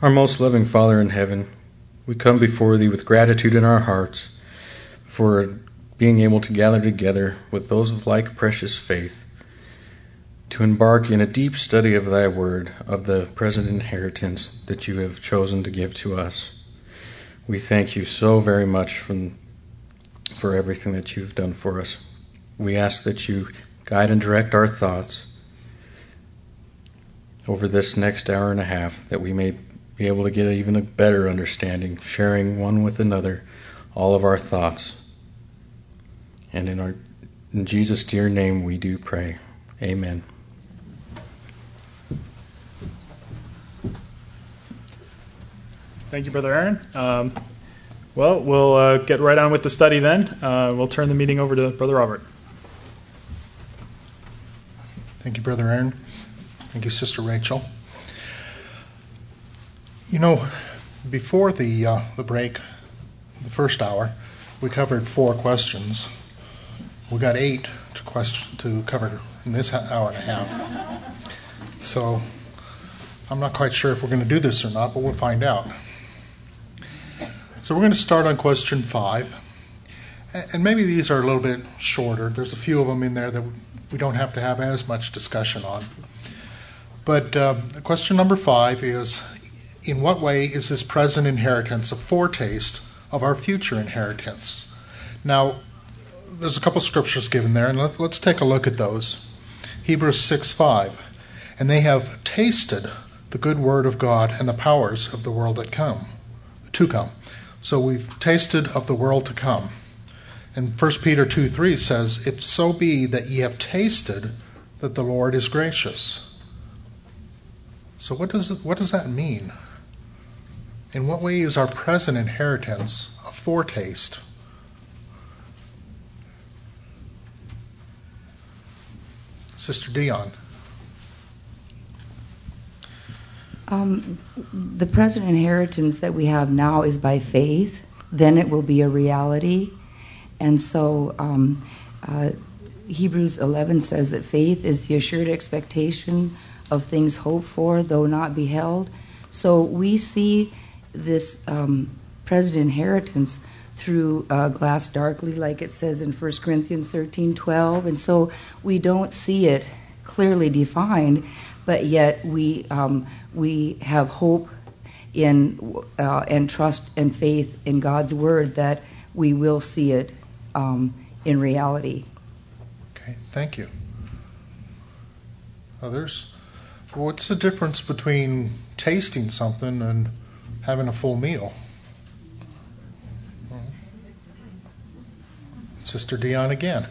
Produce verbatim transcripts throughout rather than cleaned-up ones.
Our most loving Father in heaven, we come before Thee with gratitude in our hearts for being able to gather together with those of like precious faith to embark in a deep study of Thy Word, of the present inheritance that You have chosen to give to us. We thank You so very much from, for everything that You've done for us. We ask that You guide and direct our thoughts over this next hour and a half, that we may be able to get even a better understanding, sharing one with another all of our thoughts. And in our in Jesus' dear name we do pray. Amen. Thank you, Brother Aaron. Um, well, we'll uh, get right on with the study then. Uh, we'll turn the meeting over to Brother Robert. Thank you, Brother Aaron. Thank you, Sister Rachel. You know, before the uh, the break, the first hour, we covered four questions. We got eight to question to cover in this hour and a half. So I'm not quite sure if we're going to do this or not, but we'll find out. So we're going to start on question five, and maybe these are a little bit shorter. There's a few of them in there that we don't have to have as much discussion on. But uh, question number five is, in what way is this present inheritance a foretaste of our future inheritance? Now, there's a couple scriptures given there, and let, let's take a look at those. Hebrews six five, and they have tasted the good word of God and the powers of the world that come, to come. So we've tasted of the world to come. And First Peter two three says, if so be that ye have tasted that the Lord is gracious. So what does what does that mean? In what way is our present inheritance a foretaste? Sister Dion. Um, the present inheritance that we have now is by faith. Then it will be a reality. And so um, uh, Hebrews eleven says that faith is the assured expectation of things hoped for, though not beheld. So we see this um, present inheritance through uh, glass darkly, like it says in First Corinthians thirteen twelve. And so we don't see it clearly defined, but yet we um, we have hope in uh, and trust and faith in God's word that we will see it um, in reality. Okay, thank you. Others? What's the difference between tasting something and having a full meal? Sister Dion again.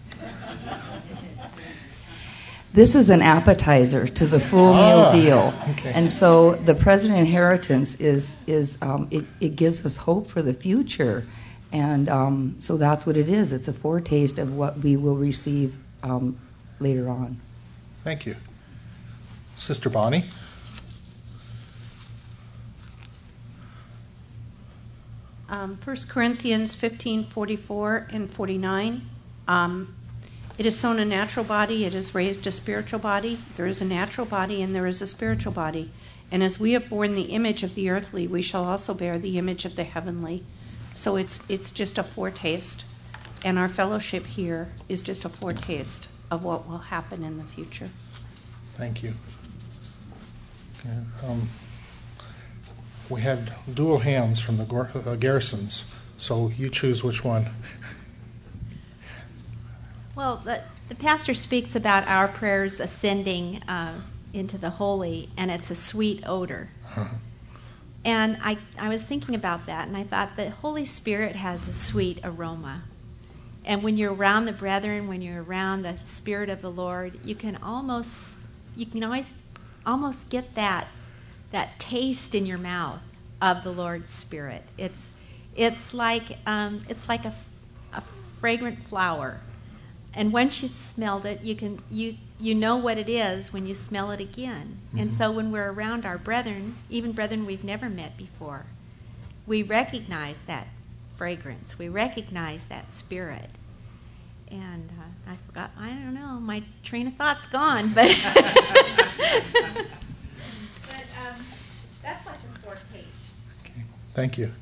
This is an appetizer to the full ah, meal deal. Okay. And so the present inheritance is, is um, it, it gives us hope for the future. And um, so that's what it is. It's a foretaste of what we will receive um, later on. Thank you. Sister Bonnie? Um, First Corinthians fifteen forty-four and forty-nine. Um, it is sown a natural body, it is raised a spiritual body. There is a natural body and there is a spiritual body. And as we have borne the image of the earthly, we shall also bear the image of the heavenly. So it's it's just a foretaste. And our fellowship here is just a foretaste of what will happen in the future. Thank you. Okay, um, we had dual hands from the gar- uh, Garrisons, so you choose which one. Well, the, the pastor speaks about our prayers ascending uh, into the holy, and it's a sweet odor. Uh-huh. And I, I was thinking about that, and I thought the Holy Spirit has a sweet aroma. And when you're around the brethren, when you're around the Spirit of the Lord, you can almost, you can always, almost get that, that taste in your mouth of the Lord's Spirit. It's, it's like, um, it's like a, a fragrant flower. And once you've smelled it, you can, you, you know what it is when you smell it again. Mm-hmm. And so when we're around our brethren, even brethren we've never met before, we recognize that fragrance. We recognize that spirit. And uh, I forgot, I don't know, my train of thought's gone. But, but um, that's like a foretaste. Okay. Thank you.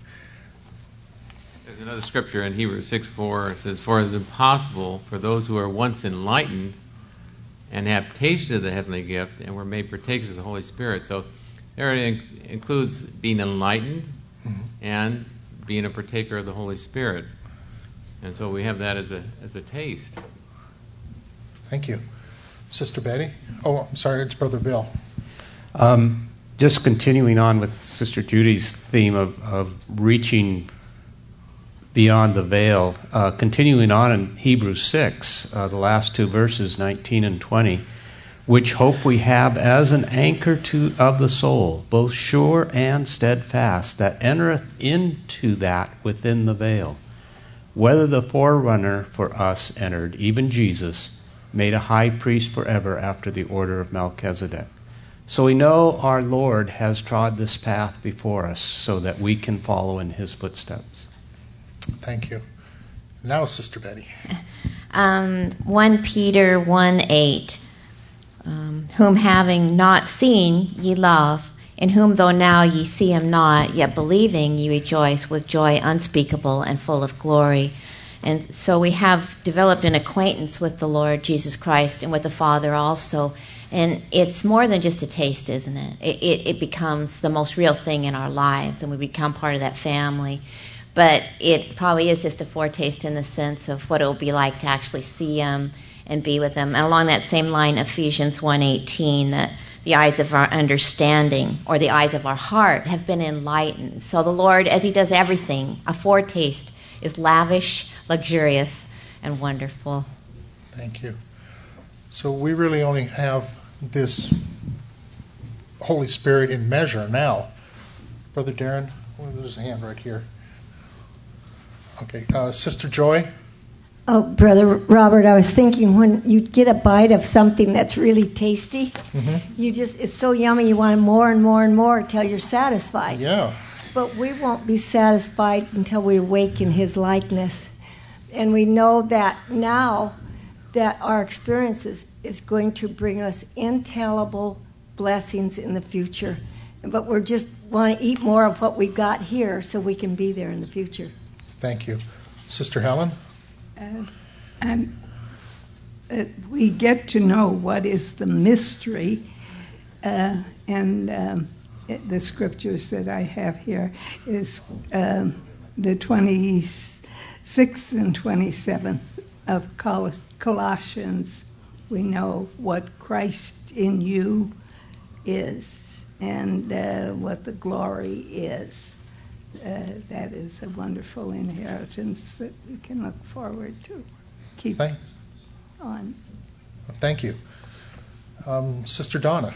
There's another scripture in Hebrews six four. It says, "For it is impossible for those who are once enlightened and have tasted of the heavenly gift and were made partakers of the Holy Spirit." So there it in- includes being enlightened mm-hmm. and being a partaker of the Holy Spirit. And so we have that as a as a taste. Thank you. Sister Betty? Oh, I'm sorry, it's Brother Bill. Um, just continuing on with Sister Judy's theme of, of reaching beyond the veil, uh, continuing on in Hebrews six, uh, the last two verses, nineteen and twenty, which hope we have as an anchor to of the soul, both sure and steadfast, that entereth into that within the veil, whether the forerunner for us entered, even Jesus, made a high priest forever after the order of Melchizedek. So we know our Lord has trod this path before us so that we can follow in his footsteps. Thank you. Now, Sister Betty. Um, First Peter one eight, um, whom having not seen ye love, in whom though now ye see him not, yet believing ye rejoice with joy unspeakable and full of glory. And so we have developed an acquaintance with the Lord Jesus Christ and with the Father also. And it's more than just a taste, isn't it? It, it, it becomes the most real thing in our lives, and we become part of that family. But it probably is just a foretaste in the sense of what it will be like to actually see him and be with him. And along that same line, Ephesians one eighteen, that the eyes of our understanding or the eyes of our heart have been enlightened. So the Lord, as he does everything, a foretaste is lavish, luxurious, and wonderful. Thank you. So we really only have this Holy Spirit in measure now. Brother Darren, well, there's a hand right here. Okay, uh, Sister Joy? Oh, Brother Robert, I was thinking when you get a bite of something that's really tasty, mm-hmm. you just, it's so yummy, you want more and more and more until you're satisfied. Yeah. But we won't be satisfied until we awaken his likeness. And we know that now that our experiences is going to bring us intellable blessings in the future. But we're just want to eat more of what we've got here so we can be there in the future. Thank you. Sister Helen? Uh, and uh, we get to know what is the mystery, uh, and um, it, the scriptures that I have here is um, the twenty-sixth and twenty-seventh of Col- Colossians. We know what Christ in you is and uh, what the glory is. Uh, that is a wonderful inheritance that we can look forward to. Keep Thank, on. Thank you. Um, Sister Donna.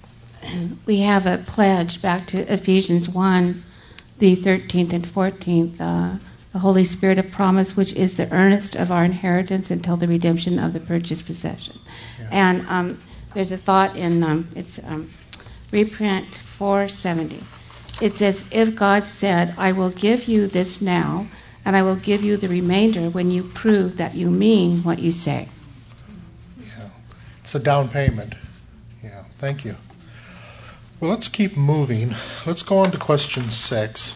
We have a pledge back to Ephesians one, the thirteenth and fourteenth, uh, the Holy Spirit of promise, which is the earnest of our inheritance until the redemption of the purchased possession. Yeah. And um, there's a thought in, um, it's um, reprint four seventy. It says, if God said, I will give you this now, and I will give you the remainder when you prove that you mean what you say. Yeah, it's a down payment. Yeah, thank you. Well, let's keep moving. Let's go on to question six.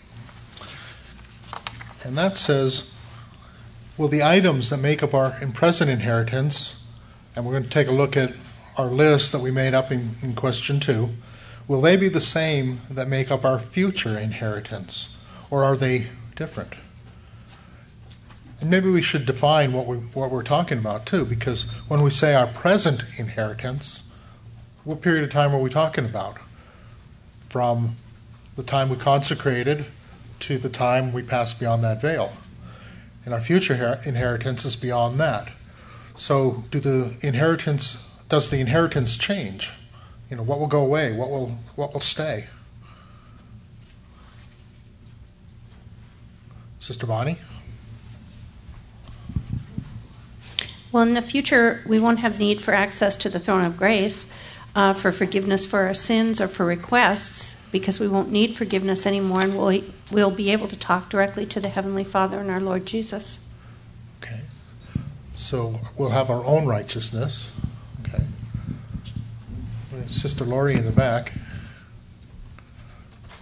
And that says, will the items that make up our present inheritance, and we're going to take a look at our list that we made up in, in question two, will they be the same that make up our future inheritance, or are they different? And maybe we should define what, we, what we're talking about, too, because when we say our present inheritance, what period of time are we talking about? From the time we consecrated to the time we pass beyond that veil. And our future her- inheritance is beyond that. So do the inheritance, does the inheritance change? You know, what will go away? What will what will stay? Sister Bonnie? Well, in the future, we won't have need for access to the throne of grace uh, for forgiveness for our sins or for requests, because we won't need forgiveness anymore, and we'll, we'll be able to talk directly to the Heavenly Father and our Lord Jesus. Okay. So we'll have our own righteousness. Okay. Sister Lori in the back.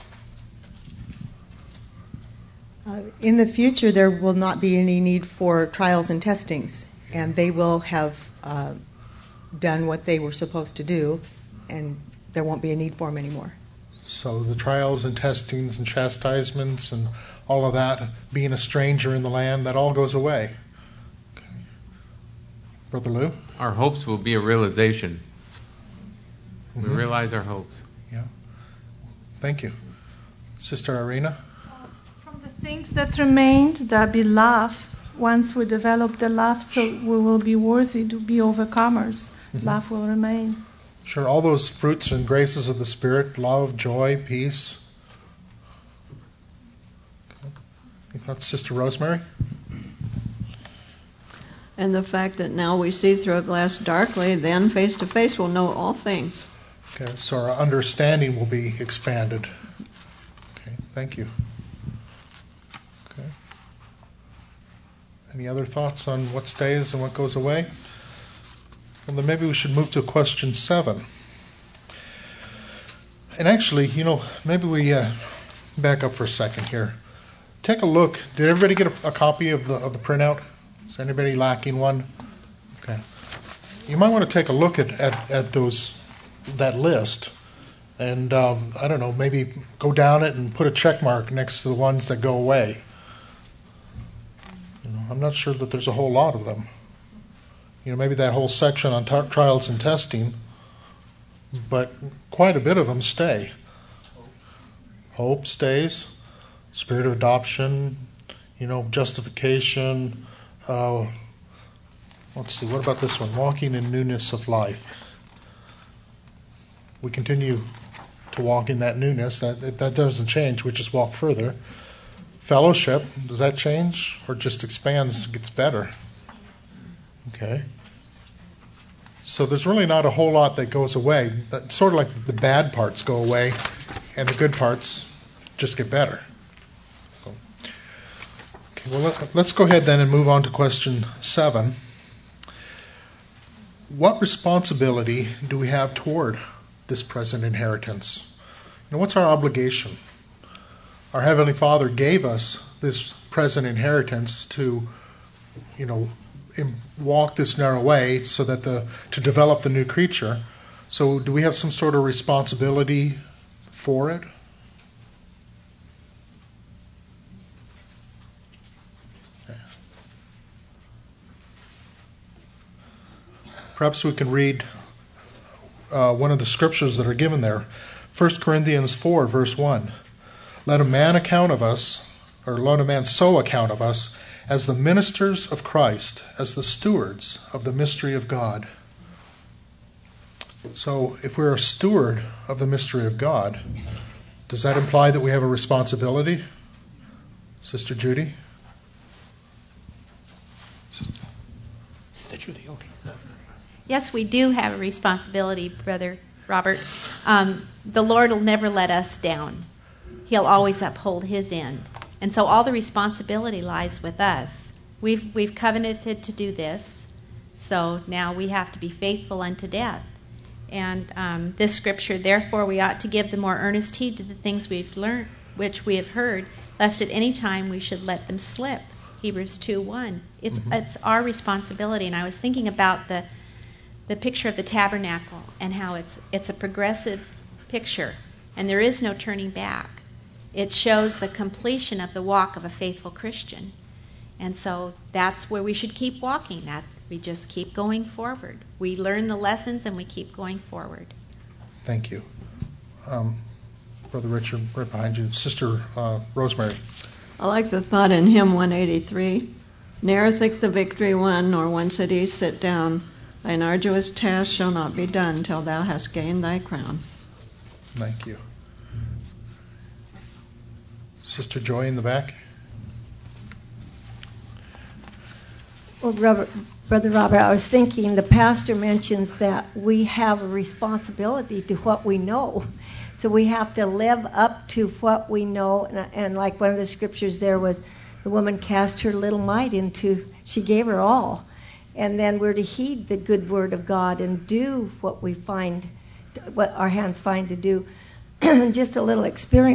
Uh, in the future, there will not be any need for trials and testings, and they will have uh, done what they were supposed to do, and there won't be a need for them anymore. So the trials and testings and chastisements and all of that, being a stranger in the land, that all goes away. Okay. Brother Lou? Our hopes will be a realization. Mm-hmm. We realize our hopes. Yeah. Thank you. Sister Irina? From the things that remained, there'll be love. Once we develop the love, so we will be worthy to be overcomers. Mm-hmm. Love will remain. Sure, all those fruits and graces of the Spirit, love, joy, peace. Okay. You thought, Sister Rosemary? And the fact that now we see through a glass darkly, then face to face we'll know all things. Okay, so our understanding will be expanded. Okay, thank you. Okay. Any other thoughts on what stays and what goes away? Well, then maybe we should move to question seven. And actually, you know, maybe we uh, back up for a second here. Take a look. Did everybody get a, a copy of the of the printout? Is anybody lacking one? Okay. You might want to take a look at, at, at those that list, and um, I don't know, maybe go down it and put a check mark next to the ones that go away. You know, I'm not sure that there's a whole lot of them. You know, maybe that whole section on t- trials and testing, but quite a bit of them stay. Hope stays, spirit of adoption, you know, justification. Uh, let's see, what about this one? Walking in newness of life. We continue to walk in that newness. That that doesn't change. We just walk further. Fellowship, does that change or just expands, gets better? Okay. So there's really not a whole lot that goes away. It's sort of like the bad parts go away and the good parts just get better. So, okay, well, let, let's go ahead then and move on to question seven. What responsibility do we have toward this present inheritance? And what's our obligation? Our Heavenly Father gave us this present inheritance to, you know, walk this narrow way so that the to develop the new creature. So do we have some sort of responsibility for it? Okay. Perhaps we can read uh, one of the scriptures that are given there. First Corinthians four, verse one. Let a man account of us, or let a man so account of us, as the ministers of Christ, as the stewards of the mystery of God. So if we're a steward of the mystery of God, does that imply that we have a responsibility? Sister Judy? Sister Judy, okay. Yes, we do have a responsibility, Brother Robert. Um, the Lord will never let us down. He'll always uphold his end. And so all the responsibility lies with us. We've we've covenanted to do this, so now we have to be faithful unto death. And um, this scripture, therefore, we ought to give the more earnest heed to the things we've learned, which we have heard, lest at any time we should let them slip. Hebrews two one. It's mm-hmm. it's our responsibility. And I was thinking about the the picture of the tabernacle and how it's it's a progressive picture, and there is no turning back. It shows the completion of the walk of a faithful Christian. And so that's where we should keep walking. That we just keep going forward. We learn the lessons and we keep going forward. Thank you. Um, Brother Richard, right behind you. Sister uh, Rosemary. I like the thought in hymn one eighty-three. Ne'er think the victory won, nor once at ease sit down. Thine arduous task shall not be done till thou hast gained thy crown. Thank you. Sister Joy in the back. Well, Robert, Brother Robert, I was thinking the pastor mentions that we have a responsibility to what we know. So we have to live up to what we know. And, and like one of the scriptures there was, the woman cast her little mite into, she gave her all. And then we're to heed the good word of God and do what we find, what our hands find to do. Just a little experience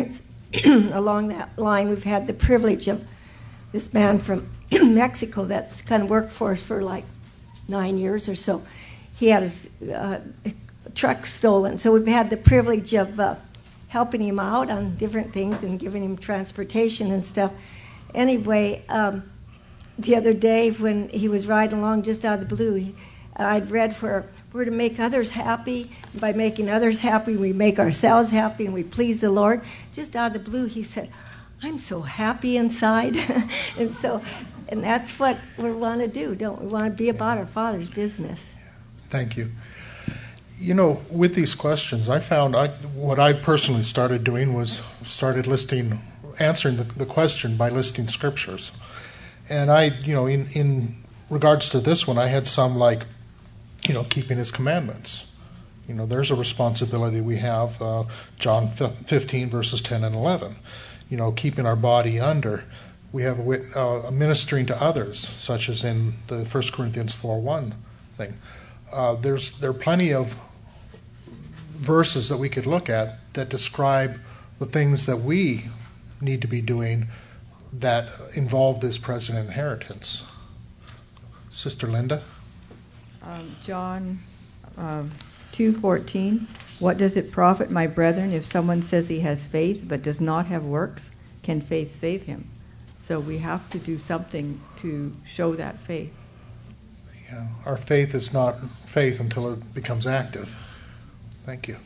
along that line, we've had the privilege of this man from Mexico that's kind of worked for us for like nine years or so. He had his uh, truck stolen, so we've had the privilege of uh, helping him out on different things and giving him transportation and stuff. Anyway, um, the other day when he was riding along just out of the blue, he, I'd read where we're to make others happy. By making others happy, we make ourselves happy and we please the Lord. Just out of the blue, he said, I'm so happy inside. and so, and that's what we want to do, don't we? We want to be about our Father's business. Thank you. You know, with these questions, I found I, what I personally started doing was started listing, answering the, the question by listing scriptures. And I, you know, in, in regards to this one, I had some like, you know, keeping his commandments. You know, there's a responsibility we have, uh, John fifteen, verses ten and eleven. You know, keeping our body under. We have a, wit, uh, a ministering to others, such as in the First Corinthians four one thing. Uh, there's there are plenty of verses that we could look at that describe the things that we need to be doing that involve this present inheritance. Sister Linda? Um, John um, two fourteen. What does it profit, my brethren, if someone says he has faith but does not have works? Can faith save him? So we have to do something to show that faith. Yeah, our faith is not faith until it becomes active. Thank you.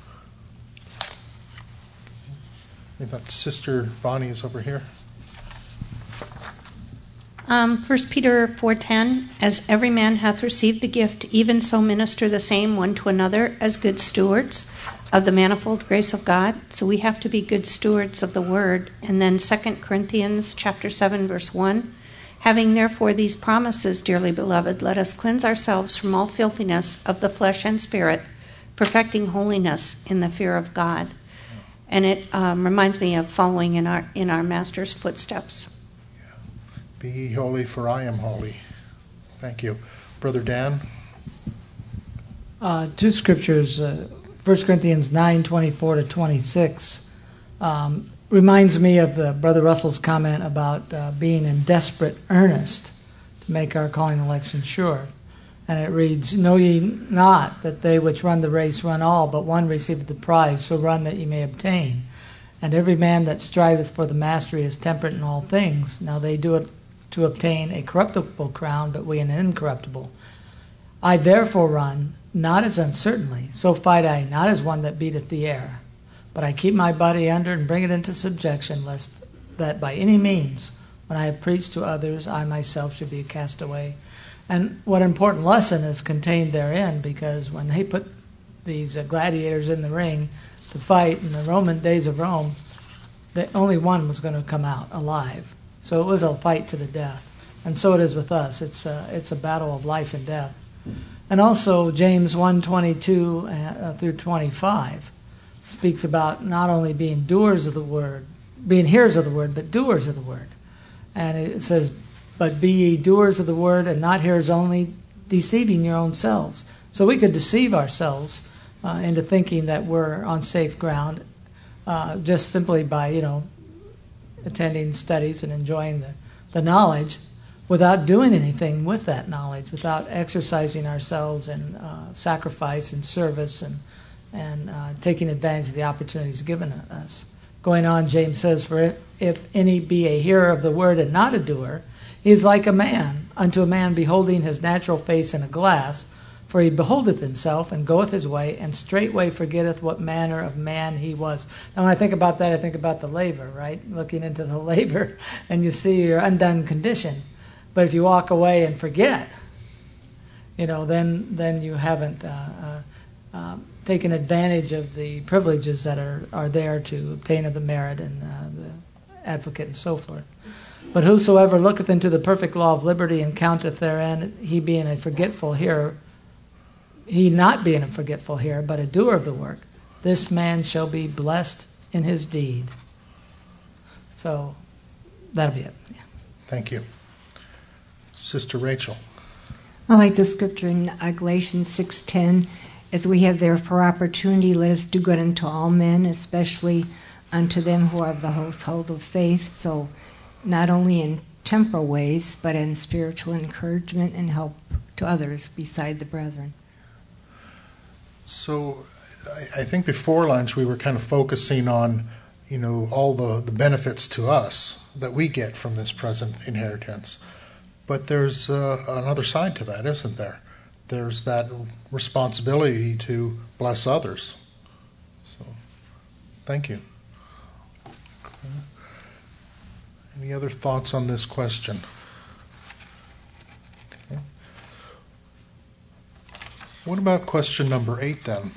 I thought Sister Bonnie is over here. Um, First Peter four ten, as every man hath received the gift, even so minister the same one to another as good stewards of the manifold grace of God. So we have to be good stewards of the word. And then Second Corinthians chapter seven, verse one, having therefore these promises, dearly beloved, let us cleanse ourselves from all filthiness of the flesh and spirit, perfecting holiness in the fear of God. And it um, reminds me of following in our in our Master's footsteps. Be ye holy, for I am holy. Thank you. Brother Dan? Uh, two scriptures, uh, First Corinthians nine twenty-four to twenty-six, um, reminds me of the Brother Russell's comment about uh, being in desperate earnest to make our calling and election sure. And it reads, know ye not that they which run the race run all, but one receiveth the prize, so run that ye may obtain. And every man that striveth for the mastery is temperate in all things. Now they do it to obtain a corruptible crown, but we an incorruptible. I therefore run, not as uncertainly, so fight I, not as one that beateth the air. But I keep my body under and bring it into subjection, lest that by any means, when I have preached to others, I myself should be cast away. And what an important lesson is contained therein, because when they put these uh, gladiators in the ring to fight in the Roman days of Rome, that only one was going to come out alive. So it was a fight to the death. And so it is with us. It's a, it's a battle of life and death. And also James one twenty-two uh, through twenty-five speaks about not only being doers of the word, being hearers of the word, but doers of the word. And it says, but be ye doers of the word and not hearers only, deceiving your own selves. So we could deceive ourselves uh, into thinking that we're on safe ground uh, just simply by, you know, attending studies and enjoying the, the knowledge without doing anything with that knowledge, without exercising ourselves in uh, sacrifice and service and, and uh, taking advantage of the opportunities given us. Going on, James says, for if, if any be a hearer of the word and not a doer, he is like a man, unto a man beholding his natural face in a glass, for he beholdeth himself and goeth his way, and straightway forgetteth what manner of man he was. Now when I think about that, I think about the laver, right? Looking into the laver, and you see your undone condition. But if you walk away and forget, you know, then then you haven't uh, uh, uh, taken advantage of the privileges that are, are there to obtain of the merit and uh, the advocate and so forth. But whosoever looketh into the perfect law of liberty and counteth therein, he being a forgetful hearer, he not being a forgetful hearer, but a doer of the work, this man shall be blessed in his deed. So that'll be it. Yeah. Thank you. Sister Rachel. I like the scripture in uh, Galatians six ten, as we have therefore opportunity, let us do good unto all men, especially unto them who are of the household of faith. So not only in temporal ways, but in spiritual encouragement and help to others beside the brethren. So I, I think before lunch we were kind of focusing on, you know, all the, the benefits to us that we get from this present inheritance. But there's uh, another side to that, isn't there? There's that responsibility to bless others. So, thank you. Okay. Any other thoughts on this question? Okay. What about question number eight then?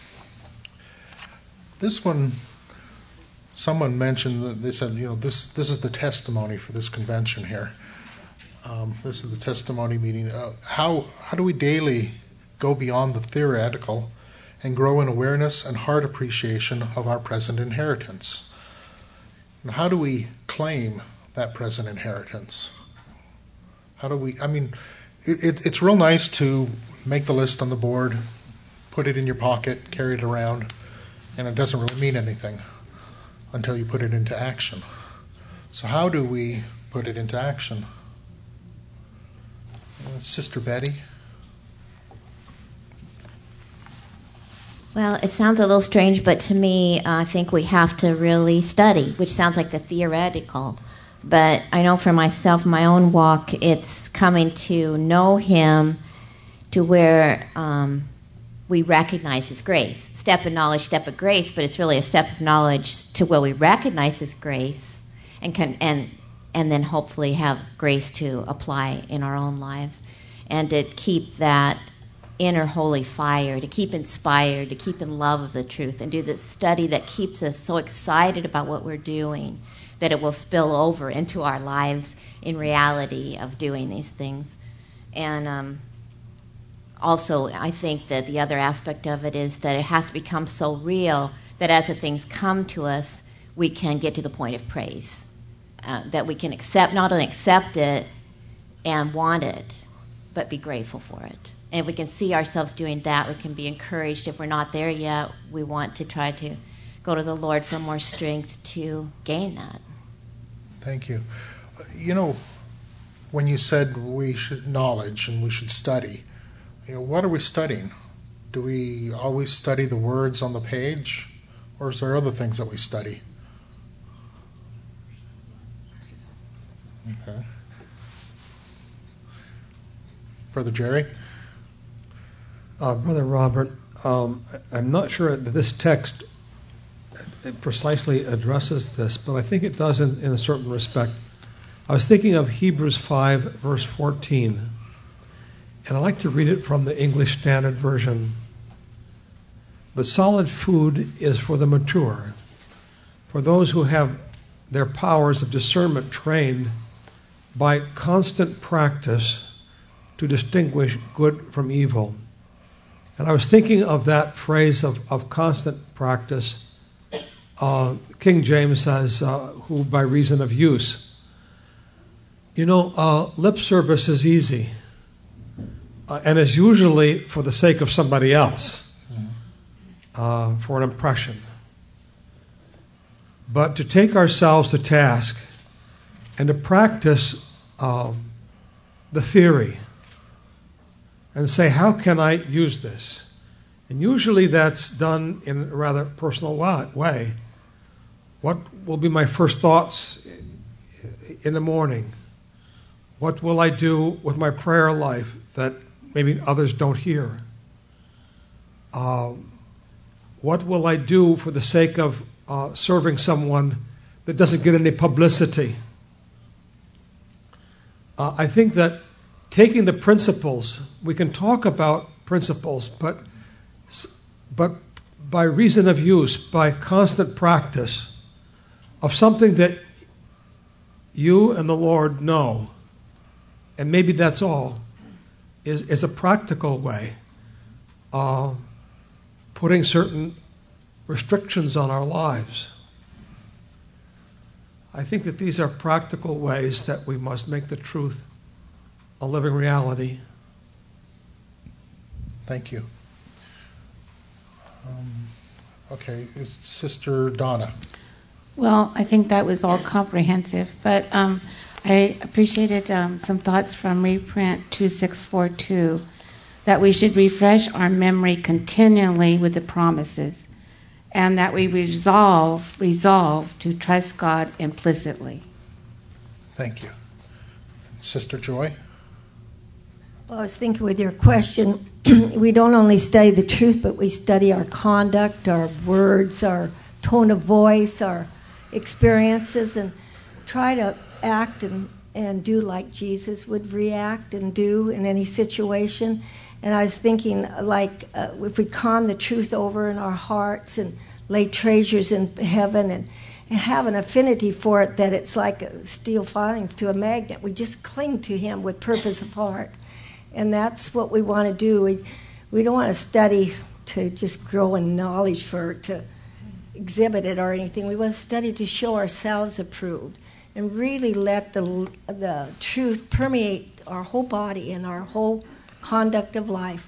This one, someone mentioned that they said, you know, this this is the testimony for this convention here. Um, this is the testimony meeting. Uh, how how do we daily go beyond the theoretical and grow in awareness and heart appreciation of our present inheritance? And how do we claim that present inheritance? How do we, I mean, it, it, it's real nice to make the list on the board, put it in your pocket, carry it around, and it doesn't really mean anything until you put it into action. So how do we put it into action? Uh, Sister Betty? Well, it sounds a little strange, but to me, uh, I think we have to really study, which sounds like the theoretical. But I know for myself, my own walk, it's coming to know Him to where um, we recognize His grace. Step of knowledge, step of grace, but it's really a step of knowledge to where we recognize His grace and can, and and then hopefully have grace to apply in our own lives, and to keep that inner holy fire, to keep inspired, to keep in love of the truth, and do the study that keeps us so excited about what we're doing that it will spill over into our lives in reality of doing these things. And um, also, I think that the other aspect of it is that it has to become so real that as the things come to us, we can get to the point of praise. Uh, that we can accept, not only accept it and want it, but be grateful for it. And if we can see ourselves doing that, we can be encouraged. If we're not there yet, we want to try to go to the Lord for more strength to gain that. Thank you. You know, when you said we should knowledge and we should study, you know, what are we studying? Do we always study the words on the page, or is there other things that we study? Okay. Brother Jerry? Uh, Brother Robert, um, I'm not sure that this text precisely addresses this, but I think it does in, in a certain respect. I was thinking of Hebrews five, verse fourteen, and I like to read it from the English Standard Version. But solid food is for the mature, for those who have their powers of discernment trained by constant practice to distinguish good from evil. And I was thinking of that phrase of, of constant practice. Uh, King James says, uh, who by reason of use. You know, uh, lip service is easy, uh, and is usually for the sake of somebody else, uh, for an impression. But to take ourselves to task and to practice um, the theory and say, how can I use this? And usually that's done in a rather personal way. What will be my first thoughts in the morning? What will I do with my prayer life that maybe others don't hear? Uh, what will I do for the sake of uh, serving someone that doesn't get any publicity? Uh, I think that taking the principles, we can talk about principles, but but by reason of use, by constant practice of something that you and the Lord know, and maybe that's all, is, is a practical way of putting certain restrictions on our lives. I think that these are practical ways that we must make the truth a living reality. Thank you. Um, okay, it's Sister Donna. Well, I think that was all comprehensive, but um, I appreciated um, some thoughts from reprint two six four two, that we should refresh our memory continually with the promises, and that we resolve, resolve to trust God implicitly. Thank you. Sister Joy? Well, I was thinking with your question, we don't only study the truth, but we study our conduct, our words, our tone of voice, our experiences, and try to act and, and do like Jesus would react and do in any situation. And I was thinking, like, uh, if we con the truth over in our hearts and lay treasures in heaven and, and have an affinity for it, that it's like steel filings to a magnet. We just cling to him with purpose of heart. And that's what we want to do. We, we don't want to study to just grow in knowledge for to exhibit it or anything. We want to study to show ourselves approved and really let the the truth permeate our whole body and our whole conduct of life.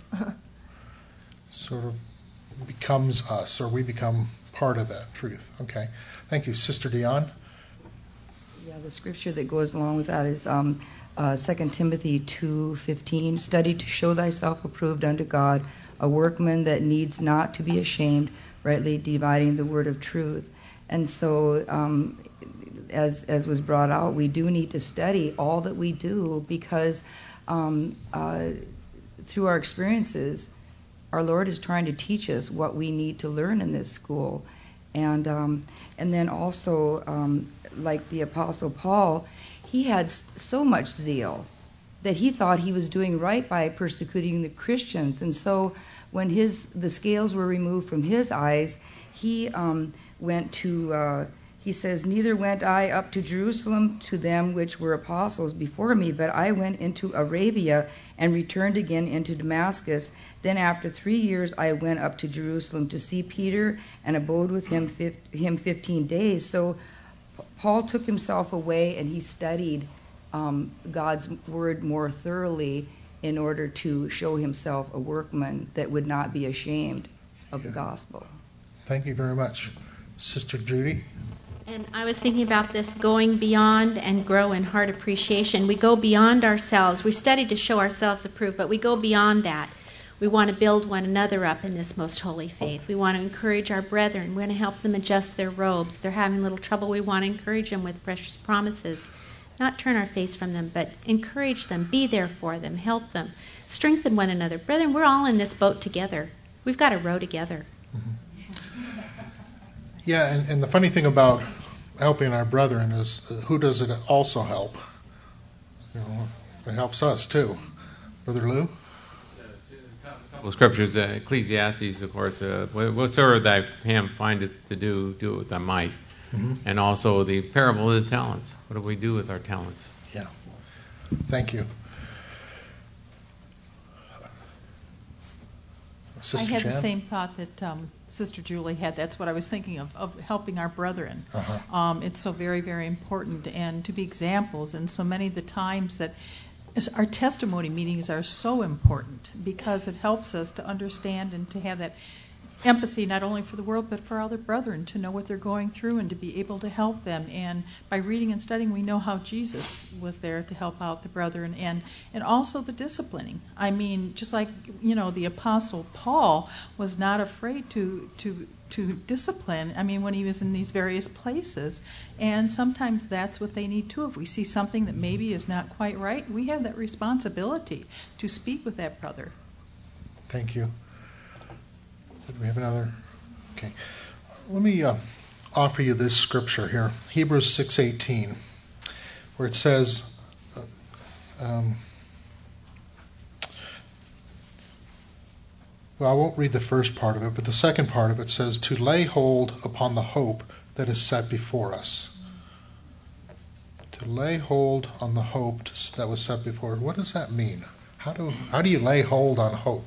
Sort of becomes us, or we become part of that truth. Okay. Thank you. Sister Dion? Yeah, the scripture that goes along with that is um, uh, Second Timothy two fifteen, study to show thyself approved unto God, a workman that needs not to be ashamed, rightly dividing the word of truth. And so, um, as as was brought out, we do need to study all that we do, because um, uh, through our experiences, our Lord is trying to teach us what we need to learn in this school. And um, and then also, um, like the Apostle Paul, he had so much zeal that he thought he was doing right by persecuting the Christians. And so when his the scales were removed from his eyes, he um, went to, uh, he says, neither went I up to Jerusalem to them which were apostles before me, but I went into Arabia and returned again into Damascus. Then after three years I went up to Jerusalem to see Peter and abode with him him fifteen days. So Paul took himself away and he studied um, God's word more thoroughly in order to show himself a workman that would not be ashamed of the gospel. Thank you very much. Sister Judy? And I was thinking about this, going beyond and grow in heart appreciation. We go beyond ourselves. We study to show ourselves approved, but we go beyond that. We want to build one another up in this most holy faith. We want to encourage our brethren. We want to help them adjust their robes. If they're having a little trouble, we want to encourage them with precious promises. Not turn our face from them, but encourage them, be there for them, help them, strengthen one another. Brethren, we're all in this boat together. We've got to row together. Mm-hmm. Yeah, and, and the funny thing about helping our brethren is, uh, who does it also help? You know, it helps us too. Brother Lou? Well, scriptures, uh, Ecclesiastes, of course, uh, whatsoever thy hand findeth to do, do it with thy might. Mm-hmm. And also the parable of the talents. What do we do with our talents? Yeah. Thank you. Sister I had Jan? the same thought that um, Sister Julie had. That's what I was thinking of, of helping our brethren. Uh-huh. Um, it's so very, very important, and to be examples. And so many of the times that our testimony meetings are so important, because it helps us to understand and to have that empathy, not only for the world but for other brethren, to know what they're going through and to be able to help them. And by reading and studying, we know how Jesus was there to help out the brethren, and and also the disciplining. I mean, just like, you know, the Apostle Paul was not afraid to to to discipline. I mean, when he was in these various places, and sometimes that's what they need too. If we see something that maybe is not quite right, we have that responsibility to speak with that brother. Thank you. Did we have another? Okay. Let me uh, offer you this scripture here, Hebrews six eighteen, where it says, uh, um, well, I won't read the first part of it, but the second part of it says, to lay hold upon the hope that is set before us. To lay hold on the hope that was set before us. What does that mean? How do how do you lay hold on hope?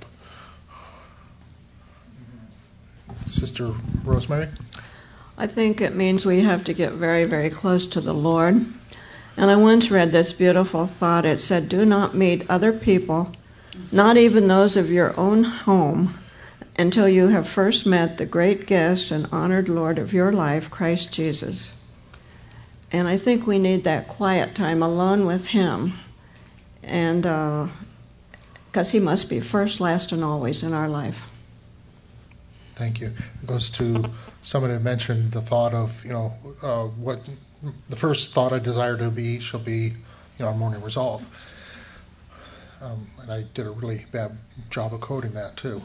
Sister Rosemary? I think it means we have to get very, very close to the Lord. And I once read this beautiful thought. It said, do not meet other people, not even those of your own home, until you have first met the great guest and honored Lord of your life, Christ Jesus. And I think we need that quiet time alone with him, and because uh, he must be first, last, and always in our life. Thank you. It goes to somebody who mentioned the thought of, you know, uh, what the first thought I desire to be shall be, you know, morning resolve. Um, and I did a really bad job of coding that too.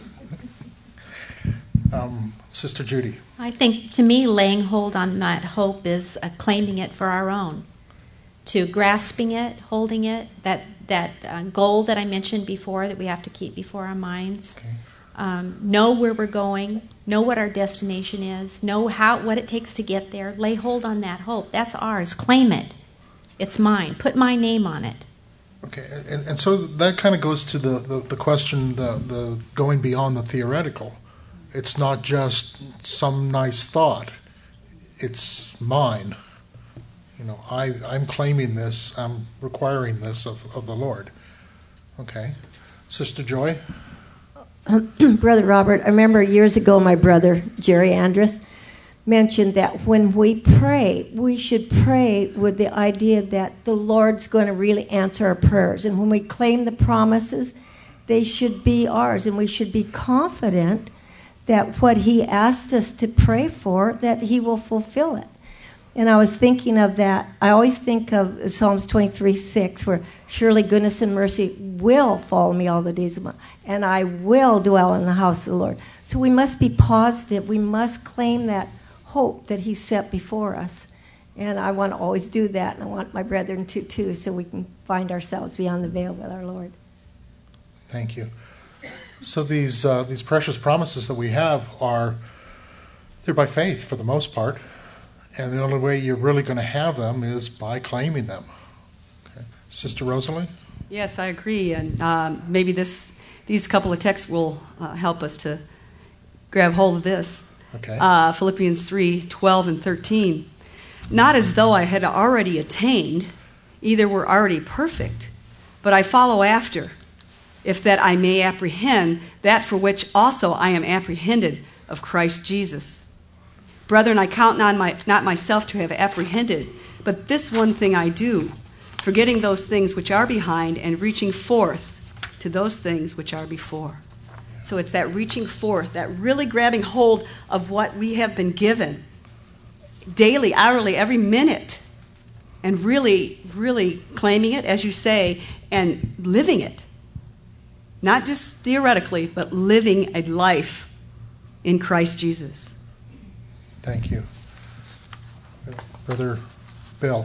um, Sister Judy. I think, to me, laying hold on that hope is uh, claiming it for our own, to grasping it, holding it, that that uh, goal that I mentioned before that we have to keep before our minds. Okay. Um, know where we're going, know what our destination is, know how what it takes to get there. Lay hold on that hope. That's ours. Claim it. It's mine. Put my name on it. Okay, and, and so that kind of goes to the, the, the question, the, the going beyond the theoretical. It's not just some nice thought. It's mine. You know, I, I'm claiming this. I'm requiring this of, of the Lord. Okay. Sister Joy? Brother Robert, I remember years ago my brother, Jerry Andrus, mentioned that when we pray, we should pray with the idea that the Lord's going to really answer our prayers. And when we claim the promises, they should be ours. And we should be confident that what he asked us to pray for, that he will fulfill it. And I was thinking of that. I always think of Psalms twenty-three six, where surely goodness and mercy will follow me all the days of my life, and I will dwell in the house of the Lord. So we must be positive. We must claim that hope that he set before us. And I want to always do that, and I want my brethren to too, so we can find ourselves beyond the veil with our Lord. Thank you. So these uh, these precious promises that we have are, they're by faith for the most part. And the only way you're really going to have them is by claiming them. Okay. Sister Rosalie? Yes, I agree. And um, maybe this these couple of texts will uh, help us to grab hold of this. Okay. Uh, Philippians three twelve and thirteen. Not as though I had already attained, either were already perfect, but I follow after, if that I may apprehend that for which also I am apprehended of Christ Jesus. Brethren, I count not, my, not myself to have apprehended, but this one thing I do, forgetting those things which are behind and reaching forth to those things which are before. So it's that reaching forth, that really grabbing hold of what we have been given daily, hourly, every minute, and really, really claiming it, as you say, and living it. Not just theoretically, but living a life in Christ Jesus. Thank you. Brother Bill.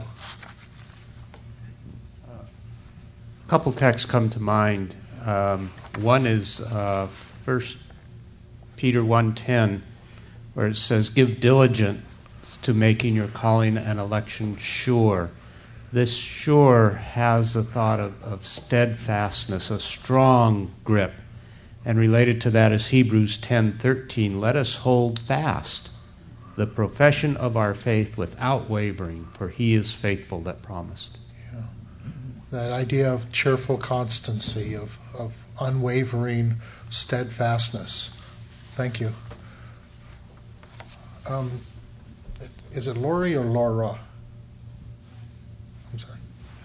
A couple texts come to mind. Um, one is uh, First Peter one ten, where it says, "Give diligence to making your calling and election sure." This sure has the thought of, of steadfastness, a strong grip. And related to that is Hebrews ten thirteen, "Let us hold fast the profession of our faith without wavering, for he is faithful that promised." Yeah. That idea of cheerful constancy, of, of unwavering steadfastness. Thank you. Um, is it Lori or Laura? I'm sorry.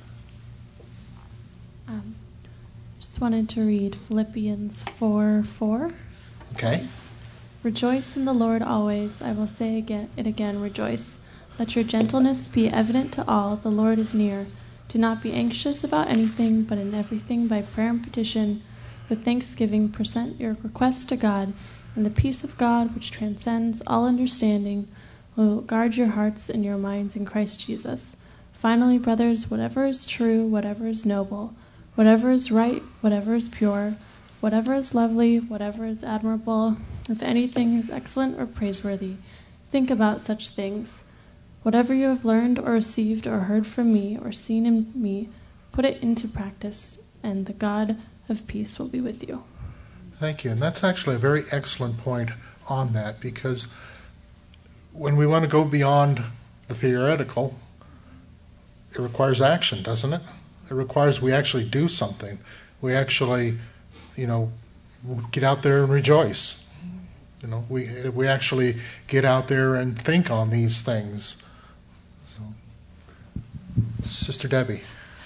Um, just wanted to read Philippians four four. Okay. Rejoice in the Lord always. I will say again, it again, rejoice. Let your gentleness be evident to all. The Lord is near. Do not be anxious about anything, but in everything by prayer and petition, with thanksgiving, present your requests to God, and the peace of God, which transcends all understanding, will guard your hearts and your minds in Christ Jesus. Finally, brothers, whatever is true, whatever is noble, whatever is right, whatever is pure, whatever is lovely, whatever is admirable, if anything is excellent or praiseworthy, think about such things. Whatever you have learned or received or heard from me or seen in me, put it into practice, and the God of peace will be with you. Thank you. And that's actually a very excellent point on that, because when we want to go beyond the theoretical, it requires action, doesn't it? It requires we actually do something. We actually, you know, get out there and rejoice. You know, we we actually get out there and think on these things. So, Sister Debbie.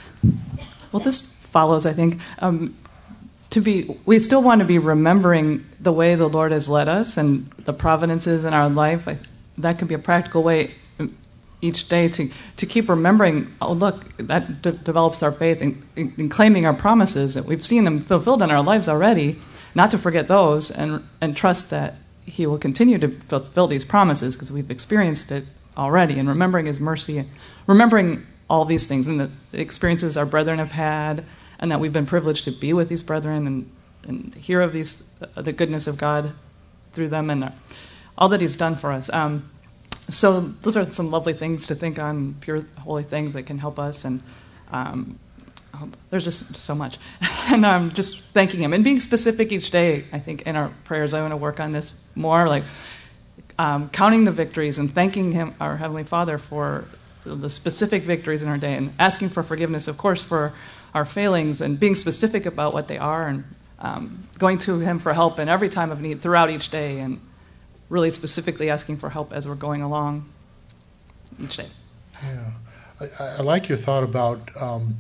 Well, this follows, I think. Um, to be, we still want to be remembering the way the Lord has led us and the providences in our life. I, that can be a practical way each day to, to keep remembering, oh, look, that de- develops our faith in, in, in claiming our promises. And we've seen them fulfilled in our lives already, not to forget those and, and trust that He will continue to fulfill these promises because we've experienced it already. And remembering His mercy, and remembering all these things and the experiences our brethren have had, and that we've been privileged to be with these brethren and, and hear of these uh, the goodness of God through them and uh, all that He's done for us. Um, So those are some lovely things to think on, pure, holy things that can help us. And um, there's just so much. And um, just thanking Him and being specific each day, I think, in our prayers. I want to work on this more, like um, counting the victories and thanking Him, our Heavenly Father, for the specific victories in our day and asking for forgiveness, of course, for our failings and being specific about what they are and um, going to Him for help in every time of need throughout each day and really specifically asking for help as we're going along each day. Yeah, I, I like your thought about um,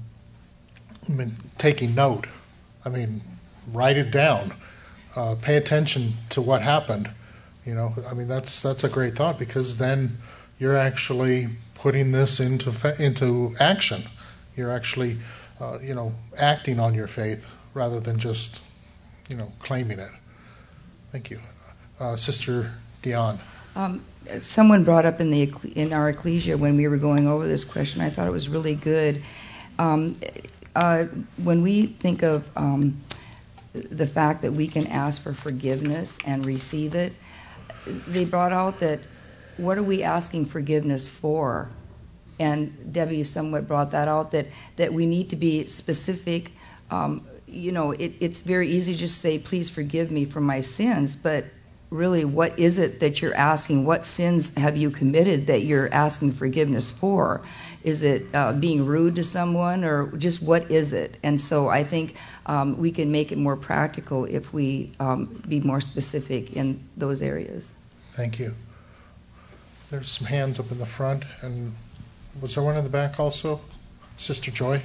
I mean, taking note. I mean, write it down. Uh, pay attention to what happened. You know, I mean, that's that's a great thought because then you're actually putting this into fa- into action. You're actually, uh, you know, acting on your faith rather than just, you know, claiming it. Thank you. Uh, Sister Dion. Um, someone brought up in the in our ecclesia when we were going over this question. I thought it was really good. Um, uh, when we think of um, the fact that we can ask for forgiveness and receive it, they brought out that what are we asking forgiveness for? And Debbie somewhat brought that out that that we need to be specific. Um, you know, it, it's very easy to just say, "Please forgive me for my sins," but really, what is it that you're asking? What sins have you committed that you're asking forgiveness for? Is it uh, being rude to someone, or just what is it? And so I think um, we can make it more practical if we um, be more specific in those areas. Thank you. There's some hands up in the front, and was there one in the back also? Sister Joy?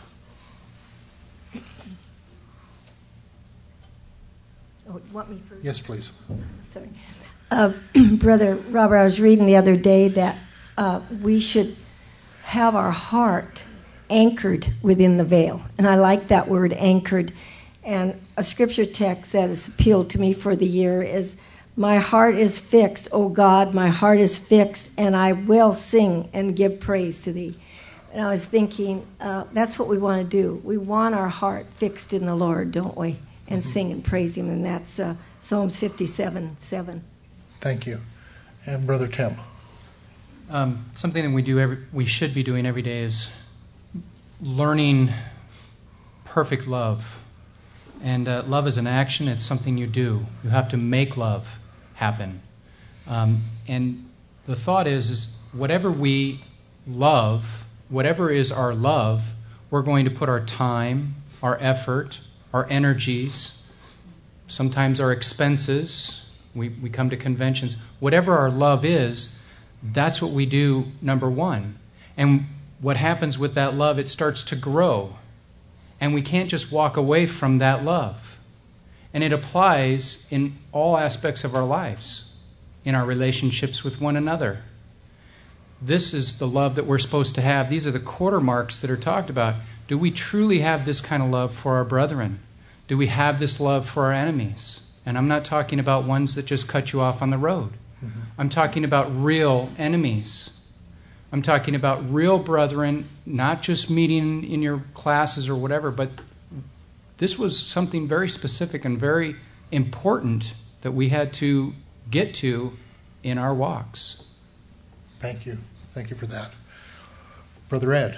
Oh, want me first? Yes, please. Sorry. Uh, Brother Robert, I was reading the other day that uh, we should have our heart anchored within the veil. And I like that word, anchored. And a scripture text that has appealed to me for the year is, "My heart is fixed, O God, my heart is fixed, and I will sing and give praise to Thee." And I was thinking, uh, that's what we want to do. We want our heart fixed in the Lord, don't we? And mm-hmm. sing and praise Him. And that's uh, Psalms fifty-seven seven. Thank you. And Brother Tim. Um, something that we do every, we should be doing every day is learning perfect love. And uh, love is an action. It's something you do. You have to make love happen. Um, and the thought is, is whatever we love, whatever is our love, we're going to put our time, our effort, our energies, sometimes our expenses. We, we come to conventions. Whatever our love is, that's what we do, number one. And what happens with that love, it starts to grow. And we can't just walk away from that love. And it applies in all aspects of our lives, in our relationships with one another. This is the love that we're supposed to have. These are the quarter marks that are talked about. Do we truly have this kind of love for our brethren? Do we have this love for our enemies? And I'm not talking about ones that just cut you off on the road. Mm-hmm. I'm talking about real enemies. I'm talking about real brethren, not just meeting in your classes or whatever, but this was something very specific and very important that we had to get to in our walks. Thank you. Thank you for that. Brother Ed.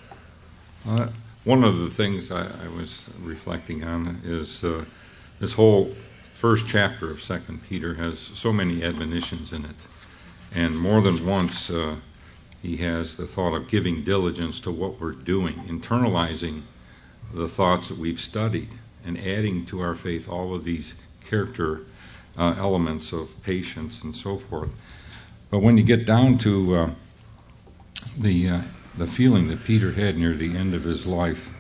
Uh, one of the things I, I was reflecting on is uh, this whole first chapter of Second Peter has so many admonitions in it. And more than once, uh, he has the thought of giving diligence to what we're doing, internalizing the thoughts that we've studied. and adding to our faith all of these character uh, elements of patience and so forth. But when you get down to uh, the uh, the feeling that Peter had near the end of his life,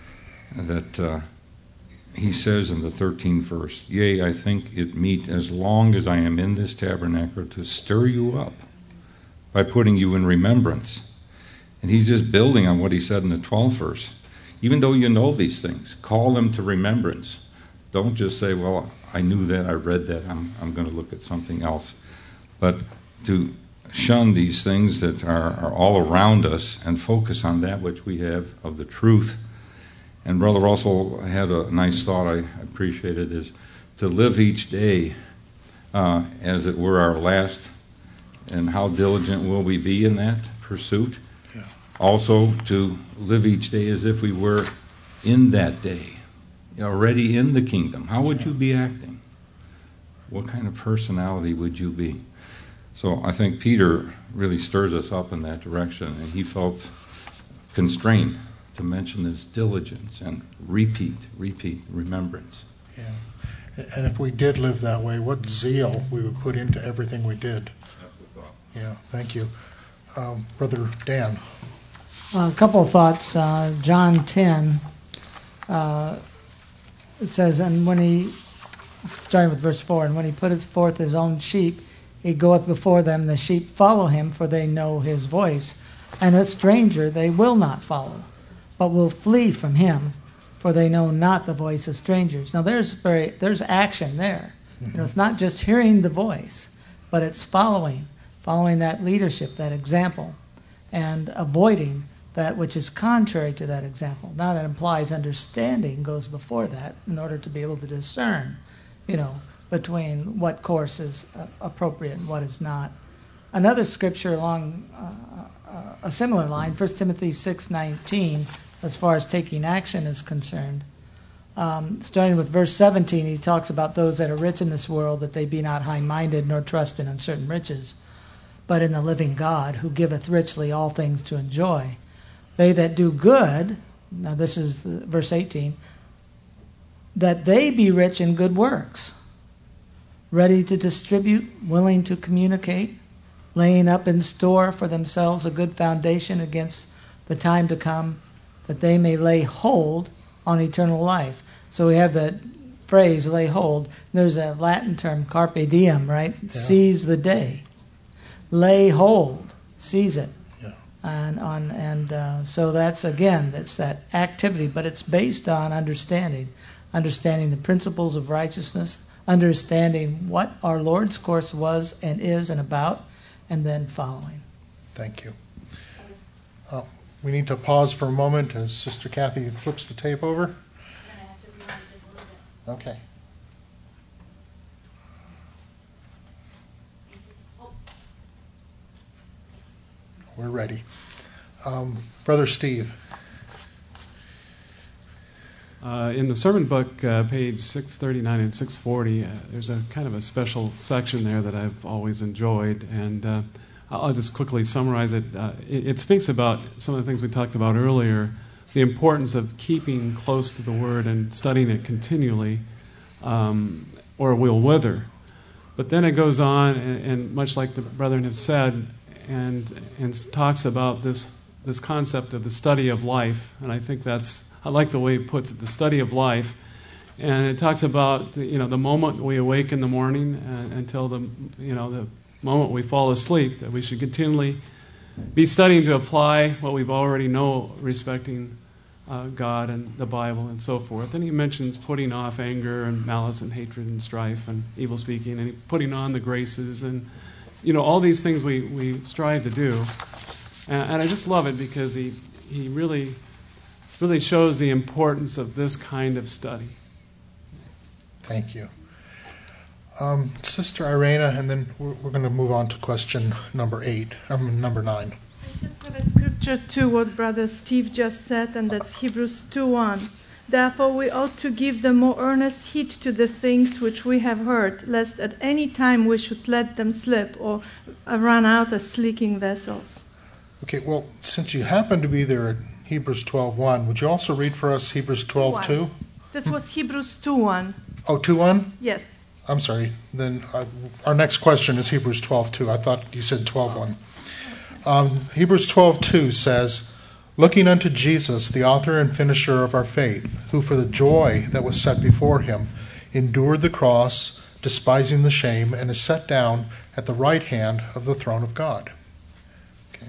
that uh, he says in the thirteenth verse, "Yea, I think it meet, as long as I am in this tabernacle, to stir you up by putting you in remembrance." And he's just building on what he said in the twelfth verse. Even though you know these things, call them to remembrance. Don't just say, well, I knew that, I read that, I'm, I'm going to look at something else. But to shun these things that are, are all around us and focus on that which we have of the truth. And Brother Russell had a nice thought I appreciated, is to live each day uh, as it were our last, and how diligent will we be in that pursuit. Yeah. Also to live each day as if we were in that day, already in the kingdom. How would you be acting? What kind of personality would you be? So I think Peter really stirs us up in that direction, and he felt constrained to mention this diligence and repeat, repeat, remembrance. Yeah. And if we did live that way, what zeal we would put into everything we did. That's the thought. Yeah, thank you. Um, Brother Dan. Well, a couple of thoughts. Uh, John ten, uh, it says, and when he, starting with verse four, and when he putteth forth his own sheep, he goeth before them, the sheep follow him, for they know his voice. And a stranger they will not follow, but will flee from him, for they know not the voice of strangers. Now there's very there's action there. Mm-hmm. You know, it's not just hearing the voice, but it's following, following that leadership, that example, and avoiding that which is contrary to that example. Now that implies understanding goes before that in order to be able to discern, you know, between what course is uh, appropriate and what is not. Another scripture along uh, uh, a similar line, First Timothy six nineteen, as far as taking action is concerned. Um, starting with verse seventeen, he talks about those that are rich in this world, that they be not high-minded, nor trust in uncertain riches, but in the living God, who giveth richly all things to enjoy. They that do good, now this is the, verse eighteen, that they be rich in good works, ready to distribute, willing to communicate, laying up in store for themselves a good foundation against the time to come, that they may lay hold on eternal life. So we have that phrase, lay hold. There's a Latin term, carpe diem, right? Yeah. Seize the day. Lay hold. Seize it. Yeah. And on and uh, so that's, again, that's that activity, but it's based on understanding. Understanding the principles of righteousness, understanding what our Lord's course was and is and about, and then following. Thank you. Uh, we need to pause for a moment as Sister Kathy flips the tape over. Okay. We're ready. Um, Brother Steve. Uh, in the sermon book, uh, page six thirty-nine and six forty, uh, there's a kind of a special section there that I've always enjoyed, and uh, I'll just quickly summarize it. Uh, it. It speaks about some of the things we talked about earlier, the importance of keeping close to the Word and studying it continually, um, or we'll wither. But then it goes on, and, and much like the brethren have said, and and talks about this this concept of the study of life, and I think that's, I like the way it puts it, the study of life. And it talks about the, you know the moment we awake in the morning uh, until the you know the moment we fall asleep, that we should continually be studying to apply what we've already know respecting uh, God and the Bible and so forth. And he mentions putting off anger and malice and hatred and strife and evil speaking, and he, putting on the graces and you know all these things we, we strive to do. And, and I just love it because he he really really shows the importance of this kind of study. Thank you. Um, Sister Irena, and then we're, we're going to move on to question number eight, um, number nine. I just have a scripture to what Brother Steve just said, and that's Hebrews two one. Therefore we ought to give the more earnest heed to the things which we have heard, lest at any time we should let them slip or run out as leaking vessels. Okay, well, since you happen to be there at Hebrews twelve one, would you also read for us Hebrews twelve two? That was Hebrews two one. Oh, two one? Yes. I'm sorry. Then uh, our next question is Hebrews twelve two. I thought you said twelve one. Um, Hebrews twelve two says, looking unto Jesus, the author and finisher of our faith, who for the joy that was set before him endured the cross, despising the shame, and is set down at the right hand of the throne of God. Okay.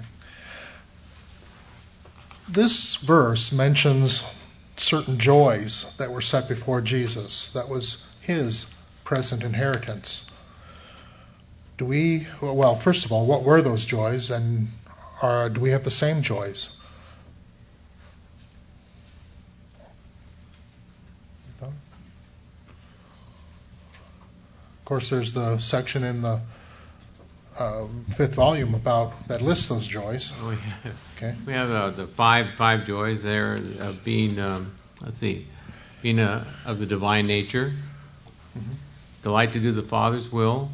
This verse mentions certain joys that were set before Jesus. That was his present inheritance. Do we, well, first of all, what were those joys, and are, do we have the same joys? Of course, there's the section in the uh, fifth volume about that lists those joys. Oh, yeah. Okay. We have uh, the five five joys there of being, um, let's see, being a, of the divine nature, mm-hmm. delight to do the Father's will,